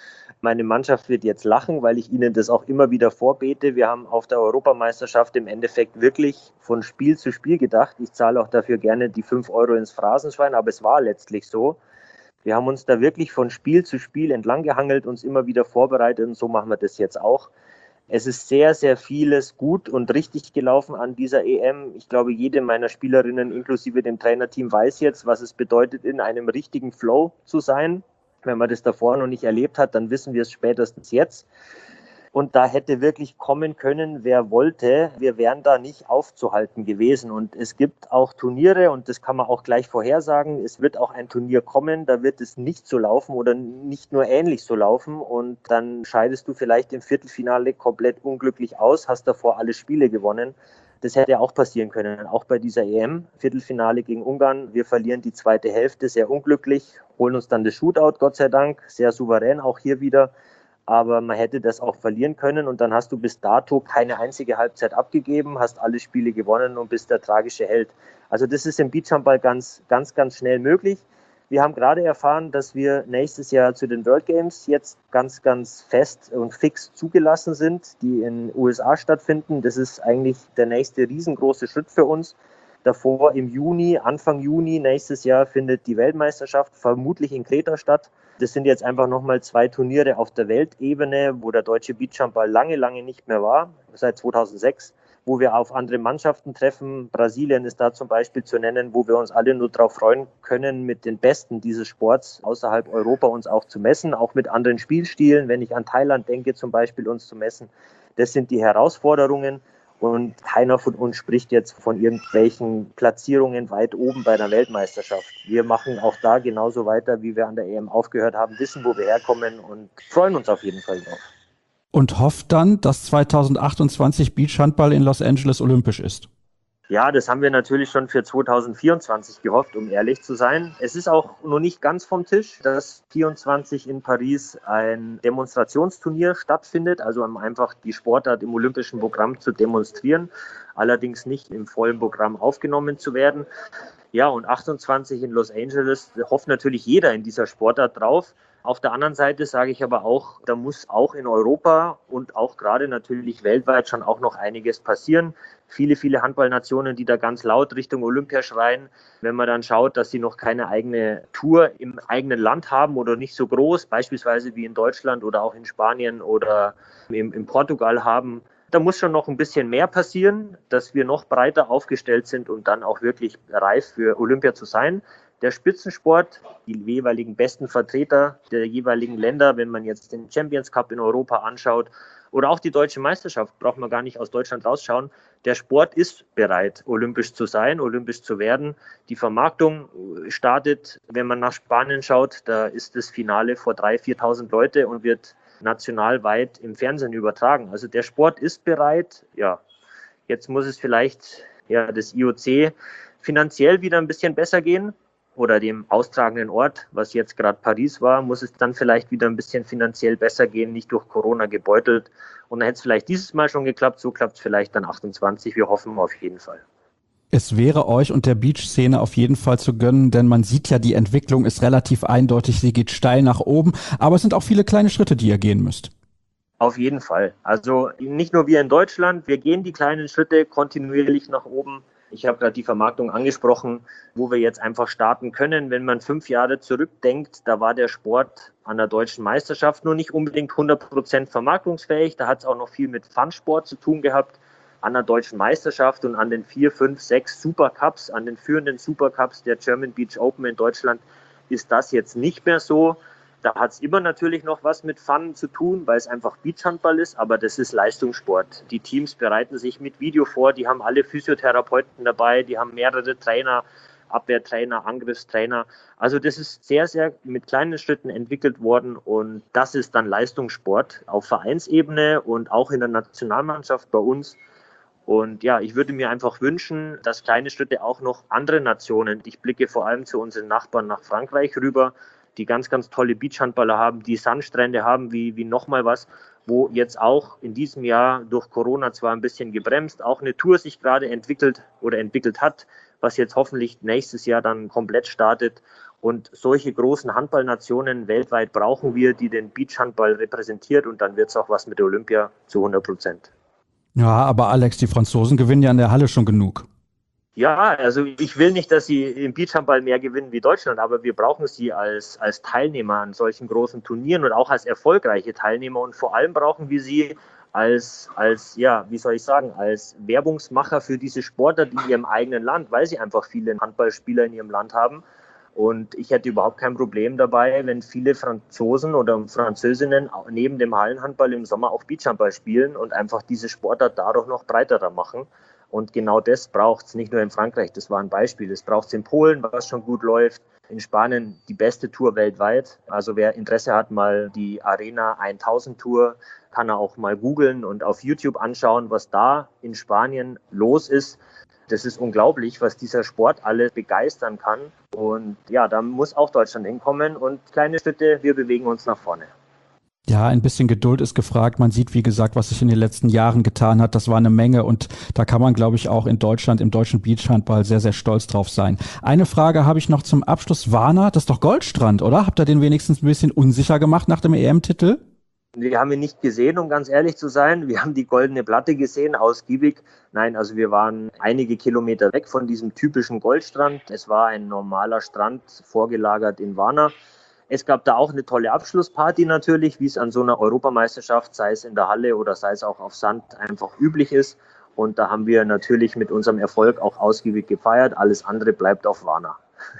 Meine Mannschaft wird jetzt lachen, weil ich ihnen das auch immer wieder vorbete. Wir haben auf der Europameisterschaft im Endeffekt wirklich von Spiel zu Spiel gedacht. Ich zahle auch dafür gerne die fünf Euro ins Phrasenschwein, aber es war letztlich so. Wir haben uns da wirklich von Spiel zu Spiel entlang gehangelt, uns immer wieder vorbereitet und so machen wir das jetzt auch. Es ist sehr, sehr vieles gut und richtig gelaufen an dieser E M. Ich glaube, jede meiner Spielerinnen inklusive dem Trainerteam weiß jetzt, was es bedeutet, in einem richtigen Flow zu sein. Wenn man das davor noch nicht erlebt hat, dann wissen wir es spätestens jetzt. Und da hätte wirklich kommen können, wer wollte. Wir wären da nicht aufzuhalten gewesen. Und es gibt auch Turniere, und das kann man auch gleich vorhersagen, es wird auch ein Turnier kommen, da wird es nicht so laufen oder nicht nur ähnlich so laufen. Und dann scheidest du vielleicht im Viertelfinale komplett unglücklich aus, hast davor alle Spiele gewonnen. Das hätte auch passieren können, auch bei dieser E M. Viertelfinale gegen Ungarn. Wir verlieren die zweite Hälfte, sehr unglücklich, holen uns dann das Shootout, Gott sei Dank, sehr souverän auch hier wieder. Aber man hätte das auch verlieren können und dann hast du bis dato keine einzige Halbzeit abgegeben, hast alle Spiele gewonnen und bist der tragische Held. Also das ist im Beachhandball ganz, ganz, ganz schnell möglich. Wir haben gerade erfahren, dass wir nächstes Jahr zu den World Games jetzt ganz, ganz fest und fix zugelassen sind, die in den U S A stattfinden. Das ist eigentlich der nächste riesengroße Schritt für uns. Davor im Juni, Anfang Juni nächstes Jahr findet die Weltmeisterschaft vermutlich in Kreta statt. Das sind jetzt einfach nochmal zwei Turniere auf der Weltebene, wo der deutsche Beachhandball lange, lange nicht mehr war, seit zweitausendsechs, wo wir auf andere Mannschaften treffen. Brasilien ist da zum Beispiel zu nennen, wo wir uns alle nur darauf freuen können, mit den Besten dieses Sports außerhalb Europa uns auch zu messen, auch mit anderen Spielstilen. Wenn ich an Thailand denke, zum Beispiel uns zu messen, das sind die Herausforderungen. Und keiner von uns spricht jetzt von irgendwelchen Platzierungen weit oben bei der Weltmeisterschaft. Wir machen auch da genauso weiter, wie wir an der E M aufgehört haben, wissen, wo wir herkommen und freuen uns auf jeden Fall drauf. Und hofft dann, dass zweitausendachtundzwanzig Beachhandball in Los Angeles olympisch ist. Ja, das haben wir natürlich schon für zweitausendvierundzwanzig gehofft, um ehrlich zu sein. Es ist auch noch nicht ganz vom Tisch, dass vierundzwanzig in Paris ein Demonstrationsturnier stattfindet, also um einfach die Sportart im olympischen Programm zu demonstrieren, allerdings nicht im vollen Programm aufgenommen zu werden. Ja, und achtundzwanzig in Los Angeles hofft natürlich jeder in dieser Sportart drauf. Auf der anderen Seite sage ich aber auch, da muss auch in Europa und auch gerade natürlich weltweit schon auch noch einiges passieren. Viele, viele Handballnationen, die da ganz laut Richtung Olympia schreien. Wenn man dann schaut, dass sie noch keine eigene Tour im eigenen Land haben oder nicht so groß, beispielsweise wie in Deutschland oder auch in Spanien oder in, in Portugal haben, da muss schon noch ein bisschen mehr passieren, dass wir noch breiter aufgestellt sind und dann auch wirklich reif für Olympia zu sein. Der Spitzensport, die jeweiligen besten Vertreter der jeweiligen Länder, wenn man jetzt den Champions Cup in Europa anschaut oder auch die deutsche Meisterschaft, braucht man gar nicht aus Deutschland rausschauen. Der Sport ist bereit, olympisch zu sein, olympisch zu werden. Die Vermarktung startet, wenn man nach Spanien schaut, da ist das Finale vor dreitausend, viertausend Leute und wird nationalweit im Fernsehen übertragen. Also der Sport ist bereit. Ja, jetzt muss es vielleicht ja, das I O C finanziell wieder ein bisschen besser gehen. Oder dem austragenden Ort, was jetzt gerade Paris war, muss es dann vielleicht wieder ein bisschen finanziell besser gehen, nicht durch Corona gebeutelt. Und dann hätte es vielleicht dieses Mal schon geklappt, so klappt es vielleicht dann achtundzwanzig. Wir hoffen auf jeden Fall. Es wäre euch und der Beach-Szene auf jeden Fall zu gönnen, denn man sieht ja, die Entwicklung ist relativ eindeutig, sie geht steil nach oben, aber es sind auch viele kleine Schritte, die ihr gehen müsst. Auf jeden Fall. Also nicht nur wir in Deutschland, wir gehen die kleinen Schritte kontinuierlich nach oben. Ich habe gerade die Vermarktung angesprochen, wo wir jetzt einfach starten können. Wenn man fünf Jahre zurückdenkt, da war der Sport an der deutschen Meisterschaft nur nicht unbedingt hundert Prozent vermarktungsfähig. Da hat es auch noch viel mit Fun-Sport zu tun gehabt. An der deutschen Meisterschaft und an den vier, fünf, sechs Supercups, an den führenden Supercups der German Beach Open in Deutschland ist das jetzt nicht mehr so. Da hat es immer natürlich noch was mit Fun zu tun, weil es einfach Beachhandball ist, aber das ist Leistungssport. Die Teams bereiten sich mit Video vor, die haben alle Physiotherapeuten dabei, die haben mehrere Trainer, Abwehrtrainer, Angriffstrainer. Also das ist sehr, sehr mit kleinen Schritten entwickelt worden und das ist dann Leistungssport auf Vereinsebene und auch in der Nationalmannschaft bei uns. Und ja, ich würde mir einfach wünschen, dass kleine Schritte auch noch andere Nationen, ich blicke vor allem zu unseren Nachbarn nach Frankreich rüber, die ganz, ganz tolle Beachhandballer haben, die Sandstrände haben, wie, wie nochmal was, wo jetzt auch in diesem Jahr durch Corona zwar ein bisschen gebremst, auch eine Tour sich gerade entwickelt oder entwickelt hat, was jetzt hoffentlich nächstes Jahr dann komplett startet. Und solche großen Handballnationen weltweit brauchen wir, die den Beachhandball repräsentiert. Und dann wird es auch was mit der Olympia zu hundert Prozent. Ja, aber Alex, die Franzosen gewinnen ja in der Halle schon genug. Ja, also ich will nicht, dass sie im Beachhandball mehr gewinnen wie Deutschland, aber wir brauchen sie als, als Teilnehmer an solchen großen Turnieren und auch als erfolgreiche Teilnehmer. Und vor allem brauchen wir sie als, als, ja, wie soll ich sagen, als Werbungsmacher für diese Sportart in ihrem eigenen Land, weil sie einfach viele Handballspieler in ihrem Land haben. Und ich hätte überhaupt kein Problem dabei, wenn viele Franzosen oder Französinnen neben dem Hallenhandball im Sommer auch Beachhandball spielen und einfach diese Sportart dadurch noch breiterer machen. Und genau das braucht es nicht nur in Frankreich, das war ein Beispiel. Es braucht es in Polen, was schon gut läuft. In Spanien die beste Tour weltweit. Also wer Interesse hat, mal die Arena tausend Tour, kann er auch mal googeln und auf YouTube anschauen, was da in Spanien los ist. Das ist unglaublich, was dieser Sport alles begeistern kann. Und ja, da muss auch Deutschland hinkommen. Und kleine Schritte, wir bewegen uns nach vorne. Ja, ein bisschen Geduld ist gefragt. Man sieht, wie gesagt, was sich in den letzten Jahren getan hat. Das war eine Menge und da kann man, glaube ich, auch in Deutschland, im deutschen Beachhandball sehr, sehr stolz drauf sein. Eine Frage habe ich noch zum Abschluss. Warner, das ist doch Goldstrand, oder? Habt ihr den wenigstens ein bisschen unsicher gemacht nach dem E M-Titel? Wir haben ihn nicht gesehen, um ganz ehrlich zu sein. Wir haben die goldene Platte gesehen, ausgiebig. Nein, also wir waren einige Kilometer weg von diesem typischen Goldstrand. Es war ein normaler Strand, vorgelagert in Warna. Es gab da auch eine tolle Abschlussparty natürlich, wie es an so einer Europameisterschaft, sei es in der Halle oder sei es auch auf Sand, einfach üblich ist. Und da haben wir natürlich mit unserem Erfolg auch ausgiebig gefeiert. Alles andere bleibt auf Warna.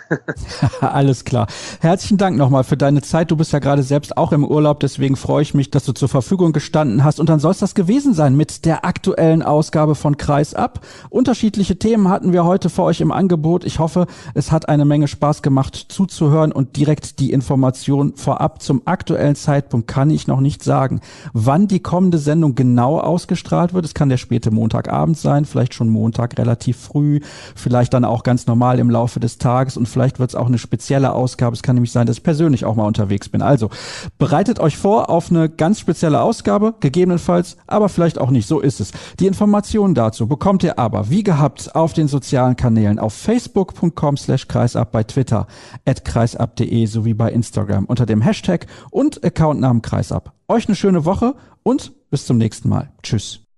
Alles klar. Herzlichen Dank nochmal für deine Zeit. Du bist ja gerade selbst auch im Urlaub, deswegen freue ich mich, dass du zur Verfügung gestanden hast. Und dann soll es das gewesen sein mit der aktuellen Ausgabe von Kreisab. Unterschiedliche Themen hatten wir heute für euch im Angebot. Ich hoffe, es hat eine Menge Spaß gemacht zuzuhören und direkt die Information vorab. Zum aktuellen Zeitpunkt kann ich noch nicht sagen, wann die kommende Sendung genau ausgestrahlt wird. Es kann der späte Montagabend sein, vielleicht schon Montag relativ früh, vielleicht dann auch ganz normal im Laufe des Tages. Und vielleicht wird es auch eine spezielle Ausgabe. Es kann nämlich sein, dass ich persönlich auch mal unterwegs bin. Also bereitet euch vor auf eine ganz spezielle Ausgabe, gegebenenfalls, aber vielleicht auch nicht. So ist es. Die Informationen dazu bekommt ihr aber, wie gehabt, auf den sozialen Kanälen auf facebook punkt com slash kreisab, bei Twitter at kreisab punkt de sowie bei Instagram unter dem Hashtag und Accountnamen Kreisab. Euch eine schöne Woche und bis zum nächsten Mal. Tschüss.